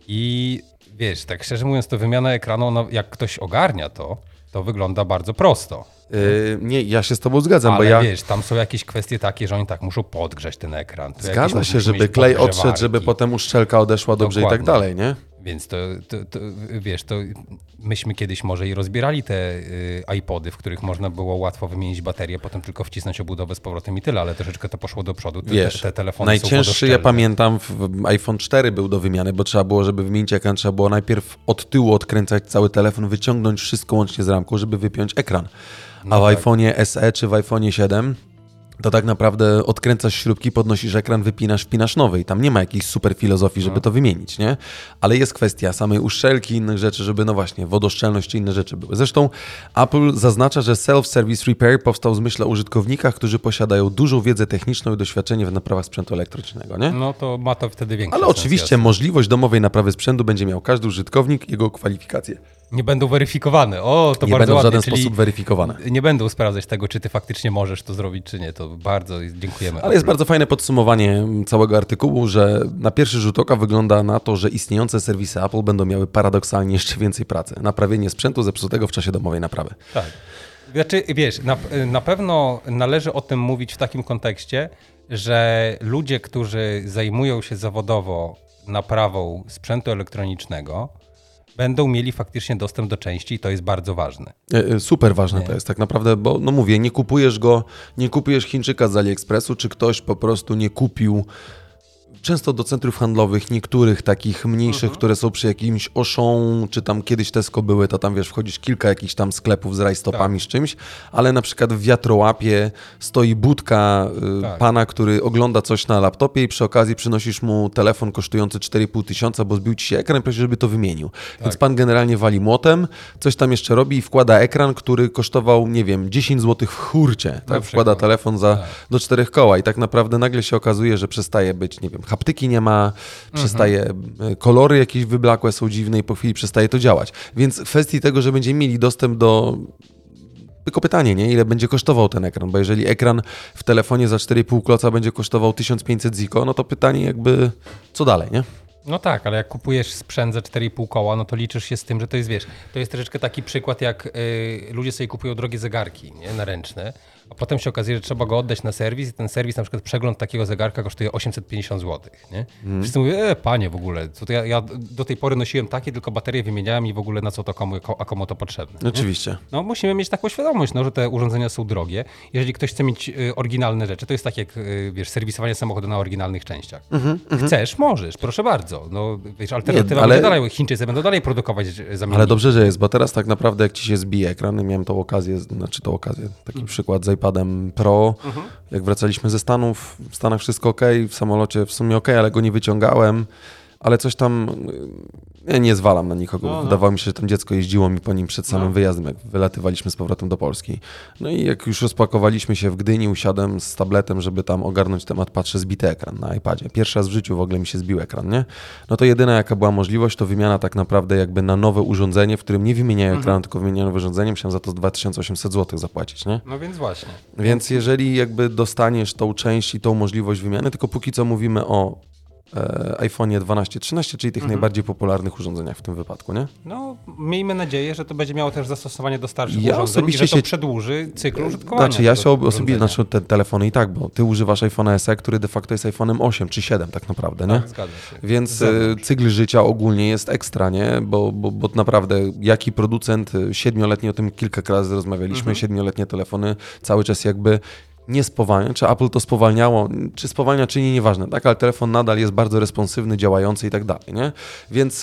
i wiesz, tak szczerze mówiąc, to wymiana ekranu, jak ktoś ogarnia to wygląda bardzo prosto. Nie, ja się z tobą zgadzam, Ale bo ja... wiesz, tam są jakieś kwestie takie, że oni tak muszą podgrzać ten ekran. Tu Zgadza jakieś się, muszą żeby mieć klej podgrzewarki. odszedł, żeby potem uszczelka odeszła dobrze i tak Dokładnie. dalej, nie? Więc to wiesz, to myśmy kiedyś może i rozbierali te iPody, w których można było łatwo wymienić baterię, potem tylko wcisnąć obudowę z powrotem i tyle, ale troszeczkę to poszło do przodu. Wiesz, te telefony są najcięższy, ja wodoszczelne. pamiętam, iPhone 4 był do wymiany, bo trzeba było, żeby wymienić ekran, trzeba było najpierw od tyłu odkręcać cały telefon, wyciągnąć wszystko łącznie z ramką, żeby wypiąć ekran. A w iPhone'ie SE czy w iPhone'ie 7 to tak naprawdę odkręcasz śrubki, podnosisz ekran, wypinasz, wpinasz nowy i tam nie ma jakiejś super filozofii, żeby to wymienić, nie? Ale jest kwestia samej uszczelki, innych rzeczy, żeby no właśnie wodoszczelność czy inne rzeczy były. Zresztą Apple zaznacza, że Self-Service Repair powstał z myślą o użytkownikach, którzy posiadają dużą wiedzę techniczną i doświadczenie w naprawach sprzętu elektrycznego, nie? No to ma to wtedy większy Ale sens, oczywiście jasne. możliwość domowej naprawy sprzętu będzie miał każdy użytkownik, jego kwalifikacje Nie będą weryfikowane. O, to nie bardzo będą w ładnie, żaden czyli sposób weryfikowane. nie będą sprawdzać tego, czy ty faktycznie możesz to zrobić, czy nie. To bardzo dziękujemy. Ale jest bardzo fajne podsumowanie całego artykułu, że na pierwszy rzut oka wygląda na to, że istniejące serwisy Apple będą miały paradoksalnie jeszcze więcej pracy. Naprawienie sprzętu zepsutego w czasie domowej naprawy. Tak. Znaczy, wiesz, na pewno należy o tym mówić w takim kontekście, że ludzie, którzy zajmują się zawodowo naprawą sprzętu elektronicznego, będą mieli faktycznie dostęp do części i to jest bardzo ważne. Super ważne to jest tak naprawdę, bo no mówię, nie kupujesz Chińczyka z AliExpressu, czy ktoś po prostu nie kupił często do centrów handlowych niektórych takich mniejszych, które są przy jakimś Auchan, czy tam kiedyś Tesco były, to tam wiesz, wchodzisz kilka jakichś tam sklepów z rajstopami z czymś, ale na przykład w wiatrołapie stoi budka pana, który ogląda coś na laptopie i przy okazji przynosisz mu telefon kosztujący 4,5 tysiąca, bo zbił ci się ekran i prosisz, żeby to wymienił. Więc pan generalnie wali młotem, coś tam jeszcze robi i wkłada ekran, który kosztował, nie wiem, 10 zł w hurcie. Tak? Wkłada telefon do 4 koła i tak naprawdę nagle się okazuje, że przestaje być, nie wiem, haptyki nie ma, przestaje, kolory jakieś wyblakłe są dziwne i po chwili przestaje to działać. Więc w kwestii tego, że będziemy mieli dostęp do... Tylko pytanie, nie? Ile będzie kosztował ten ekran, bo jeżeli ekran w telefonie za 4,5 kloca będzie kosztował 1500 ziko, no to pytanie jakby, co dalej, nie? No tak, ale jak kupujesz sprzęt za 4,5 koła, no to liczysz się z tym, że to jest, wiesz, to jest troszeczkę taki przykład, jak ludzie sobie kupują drogie zegarki, nie, na ręczne, a potem się okazuje, że trzeba go oddać na serwis i ten serwis, na przykład przegląd takiego zegarka kosztuje 850 zł, nie? Wszyscy mówią, panie w ogóle, to ja do tej pory nosiłem takie, tylko baterie wymieniałem i w ogóle na co to komu to potrzebne. Nie? Oczywiście. No musimy mieć taką świadomość, no, że te urządzenia są drogie. Jeżeli ktoś chce mieć oryginalne rzeczy, to jest tak jak, wiesz, serwisowanie samochodu na oryginalnych częściach. Chcesz, możesz, proszę bardzo. No, wiesz, alternatywa będzie dalej, Chińczycy będą dalej produkować zamienniki. Ale dobrze, że jest, bo teraz tak naprawdę jak ci się zbije ekran, miałem tą okazję, taki przykład z iPadem Pro, jak wracaliśmy ze Stanów, w Stanach wszystko ok, w samolocie w sumie ok, ale go nie wyciągałem, ale coś tam, ja nie zwalam na nikogo. No. Wydawało mi się, że tam dziecko jeździło mi po nim przed samym wyjazdem, jak wylatywaliśmy z powrotem do Polski. No i jak już rozpakowaliśmy się w Gdyni, usiadłem z tabletem, żeby tam ogarnąć temat, patrzę, zbity ekran na iPadzie. Pierwszy raz w życiu w ogóle mi się zbił ekran, nie? No to jedyna jaka była możliwość, to wymiana tak naprawdę jakby na nowe urządzenie, w którym nie wymieniają ekranu, tylko wymieniają nowe urządzenie, musiałem za to 2800 zł zapłacić, nie? No więc właśnie. Więc jeżeli jakby dostaniesz tą część i tą możliwość wymiany, tylko póki co mówimy o iPhone'ie 12, 13, czyli tych najbardziej popularnych urządzeniach w tym wypadku, nie? No, miejmy nadzieję, że to będzie miało też zastosowanie do starszych Ja urządzeń i osobiście że to się- przedłuży cykl użytkowania. Znaczy ja się tego osobiście, urządzenia. znaczy te telefony i tak, bo ty używasz iPhone'a SE, który de facto jest iPhone'em 8 czy 7 tak naprawdę, nie? Tak, zgadza się. Więc cykl życia ogólnie jest ekstra, nie? Bo naprawdę jaki producent, 7-letni, o tym kilka razy rozmawialiśmy, 7-letnie telefony cały czas jakby nie spowalnia, czy Apple to spowalniało, czy spowalnia, czy nie, nieważne, tak, ale telefon nadal jest bardzo responsywny, działający i tak dalej, nie? Więc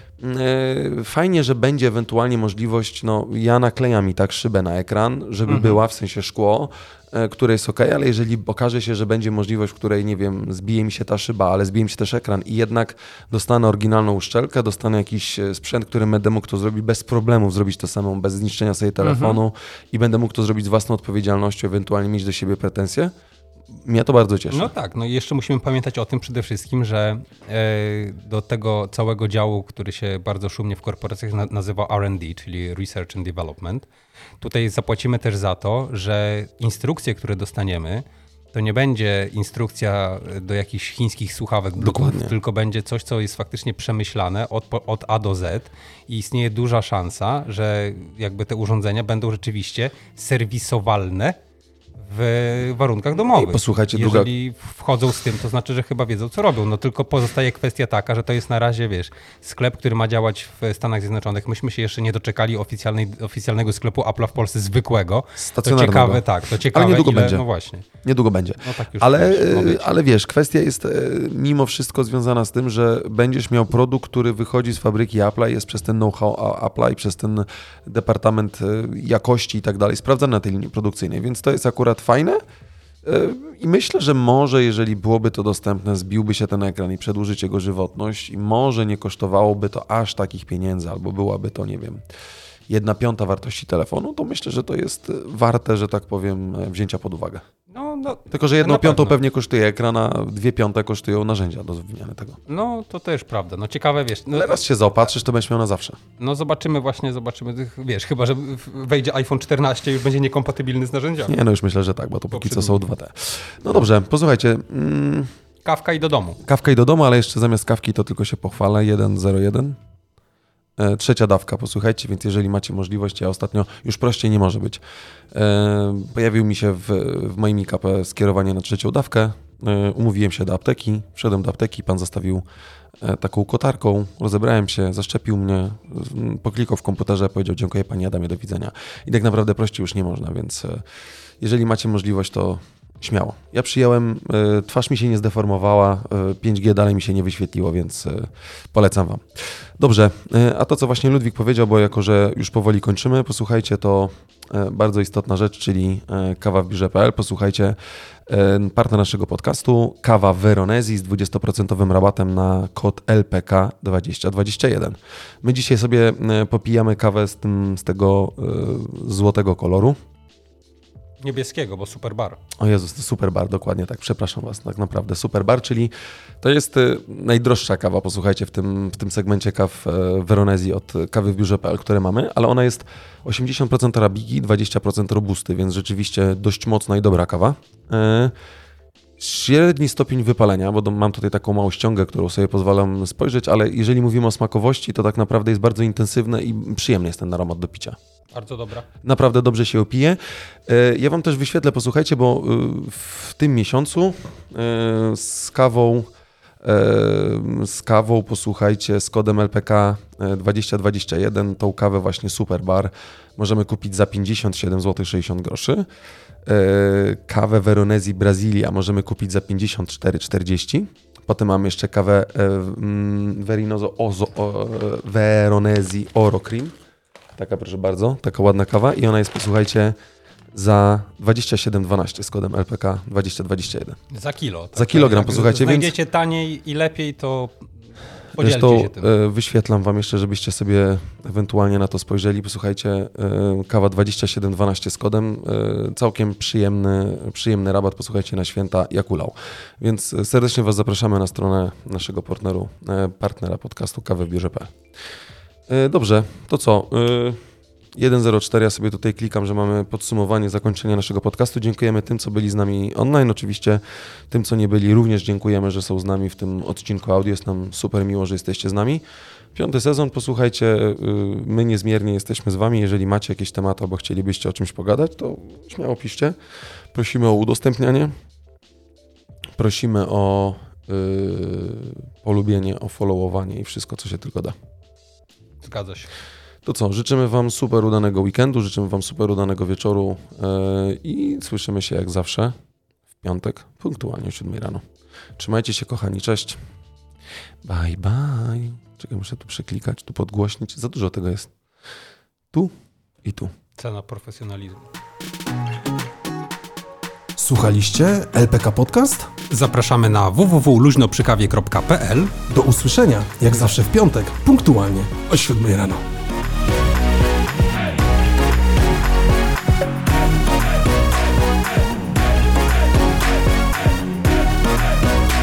fajnie, że będzie ewentualnie możliwość, no ja naklejam i tak szybę na ekran, żeby była, w sensie szkło, które jest ok, ale jeżeli okaże się, że będzie możliwość, w której, nie wiem, zbije mi się ta szyba, ale zbije mi się też ekran i jednak dostanę oryginalną uszczelkę, dostanę jakiś sprzęt, którym będę mógł to zrobić bez problemów, zrobić to samą, bez zniszczenia sobie telefonu i będę mógł to zrobić z własną odpowiedzialnością, ewentualnie mieć do siebie pretensje, mnie to bardzo cieszy. No tak, no i jeszcze musimy pamiętać o tym przede wszystkim, że do tego całego działu, który się bardzo szumnie w korporacjach nazywa R&D, czyli Research and Development, tutaj zapłacimy też za to, że instrukcje, które dostaniemy, to nie będzie instrukcja do jakichś chińskich słuchawek Bluetooth, Dokładnie. tylko będzie coś, co jest faktycznie przemyślane od A do Z i istnieje duża szansa, że jakby te urządzenia będą rzeczywiście serwisowalne w warunkach domowych. I posłuchajcie, jeżeli wchodzą z tym, to znaczy, że chyba wiedzą, co robią. No tylko pozostaje kwestia taka, że to jest na razie, wiesz, sklep, który ma działać w Stanach Zjednoczonych. Myśmy się jeszcze nie doczekali oficjalnego sklepu Apple'a w Polsce zwykłego. To Stacjonarnego. ciekawe, tak, to ciekawe. Ale niedługo ile, będzie. No właśnie. Niedługo będzie. No tak już Ale, wiesz, ma być. ale wiesz, kwestia jest mimo wszystko związana z tym, że będziesz miał produkt, który wychodzi z fabryki Apple'a, jest przez ten know-how Apple'a i przez ten departament jakości i tak dalej sprawdzany na tej linii produkcyjnej, więc to jest akurat fajne. I myślę, że może, jeżeli byłoby to dostępne, zbiłby się ten ekran i przedłużyć jego żywotność i może nie kosztowałoby to aż takich pieniędzy, albo byłaby to, nie wiem, 1/5 wartości telefonu, to myślę, że to jest warte, że tak powiem, wzięcia pod uwagę. No, Tylko, że na 1/5 pewno. pewnie kosztuje ekran, a 2/5 kosztują narzędzia do wymiany tego. No, to też prawda. No ciekawe, wiesz, no, Ale raz się zaopatrzysz, to będziesz miał na zawsze. no zobaczymy, wiesz, chyba, że wejdzie iPhone 14 i już będzie niekompatybilny z narzędziami. Nie, no już myślę, że tak, bo to póki co Poprzedni. są 2T. No dobrze, posłuchajcie, Kawka i do domu. kawka i do domu, ale jeszcze zamiast kawki to tylko się pochwalę, 101. Trzecia dawka, posłuchajcie, więc jeżeli macie możliwość, ja ostatnio, już prościej nie może być, pojawił mi się w moim IKP skierowanie na trzecią dawkę, umówiłem się do apteki, wszedłem do apteki, pan zastawił taką kotarką, rozebrałem się, zaszczepił mnie, poklikał w komputerze, powiedział dziękuję panie Adamie, do widzenia. I tak naprawdę prościej już nie można, więc jeżeli macie możliwość, to śmiało. Ja przyjąłem, twarz mi się nie zdeformowała, 5G dalej mi się nie wyświetliło, więc polecam wam. Dobrze, a to co właśnie Ludwik powiedział, bo jako, że już powoli kończymy, posłuchajcie, to bardzo istotna rzecz, czyli kawa w biurze.pl. Posłuchajcie, partner naszego podcastu, kawa Veronesi z 20% rabatem na kod LPK 2021. My dzisiaj sobie popijamy kawę z tego złotego koloru. Niebieskiego, bo super bar. O Jezus, to super bar, dokładnie tak, przepraszam was, tak naprawdę super bar, czyli to jest najdroższa kawa, posłuchajcie, w tym segmencie kaw Veronesi od kawy w biurze.pl, które mamy, ale ona jest 80% arabiki, 20% robusty, więc rzeczywiście dość mocna i dobra kawa. Średni stopień wypalenia, bo mam tutaj taką małą ściągę, którą sobie pozwalam spojrzeć, ale jeżeli mówimy o smakowości, to tak naprawdę jest bardzo intensywne i przyjemny jest ten aromat do picia. Bardzo dobra. Naprawdę dobrze się opije. Ja wam też wyświetlę, posłuchajcie, bo w tym miesiącu z kawą, posłuchajcie, z kodem LPK 2021 tą kawę właśnie Super Bar możemy kupić za 57 zł 60 groszy. Kawę Veronesi Brazilia możemy kupić za 54,40. Potem mamy jeszcze kawę Veronesi Oro Cream. Taka, proszę bardzo, taka ładna kawa i ona jest, posłuchajcie, za 27,12 z kodem LPK 2021. Za kilo. Tak? Za kilogram, Jak posłuchajcie, znajdziecie taniej i lepiej, to Podzielcie Zresztą się tym. wyświetlam wam jeszcze, żebyście sobie ewentualnie na to spojrzeli. Posłuchajcie, kawa 27,12 z kodem. Całkiem przyjemny rabat. Posłuchajcie na święta, jak ulał. Więc serdecznie was zapraszamy na stronę naszego partnera podcastu kawę.bierze.pl. Dobrze, to co? 1.04, ja sobie tutaj klikam, że mamy podsumowanie, zakończenie naszego podcastu. Dziękujemy tym, co byli z nami online. Oczywiście tym, co nie byli, również dziękujemy, że są z nami w tym odcinku audio. Jest nam super miło, że jesteście z nami. 5. sezon, posłuchajcie, my niezmiernie jesteśmy z wami. Jeżeli macie jakieś tematy albo chcielibyście o czymś pogadać, to śmiało piszcie. Prosimy o udostępnianie. Prosimy o polubienie, o followowanie i wszystko, co się tylko da. Zgadza się. To co, życzymy wam super udanego weekendu, życzymy wam super udanego wieczoru i słyszymy się jak zawsze w piątek, punktualnie o 7 rano. Trzymajcie się, kochani, cześć. Bye, bye. Czekaj, muszę tu przeklikać, tu podgłośnić. Za dużo tego jest. Tu i tu. Cena profesjonalizmu. Słuchaliście LPK Podcast? Zapraszamy na www.luźnoprzykawie.pl. Do usłyszenia, jak zawsze w piątek, punktualnie o 7 rano.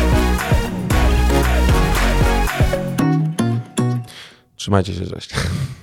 Trzymajcie się, cześć.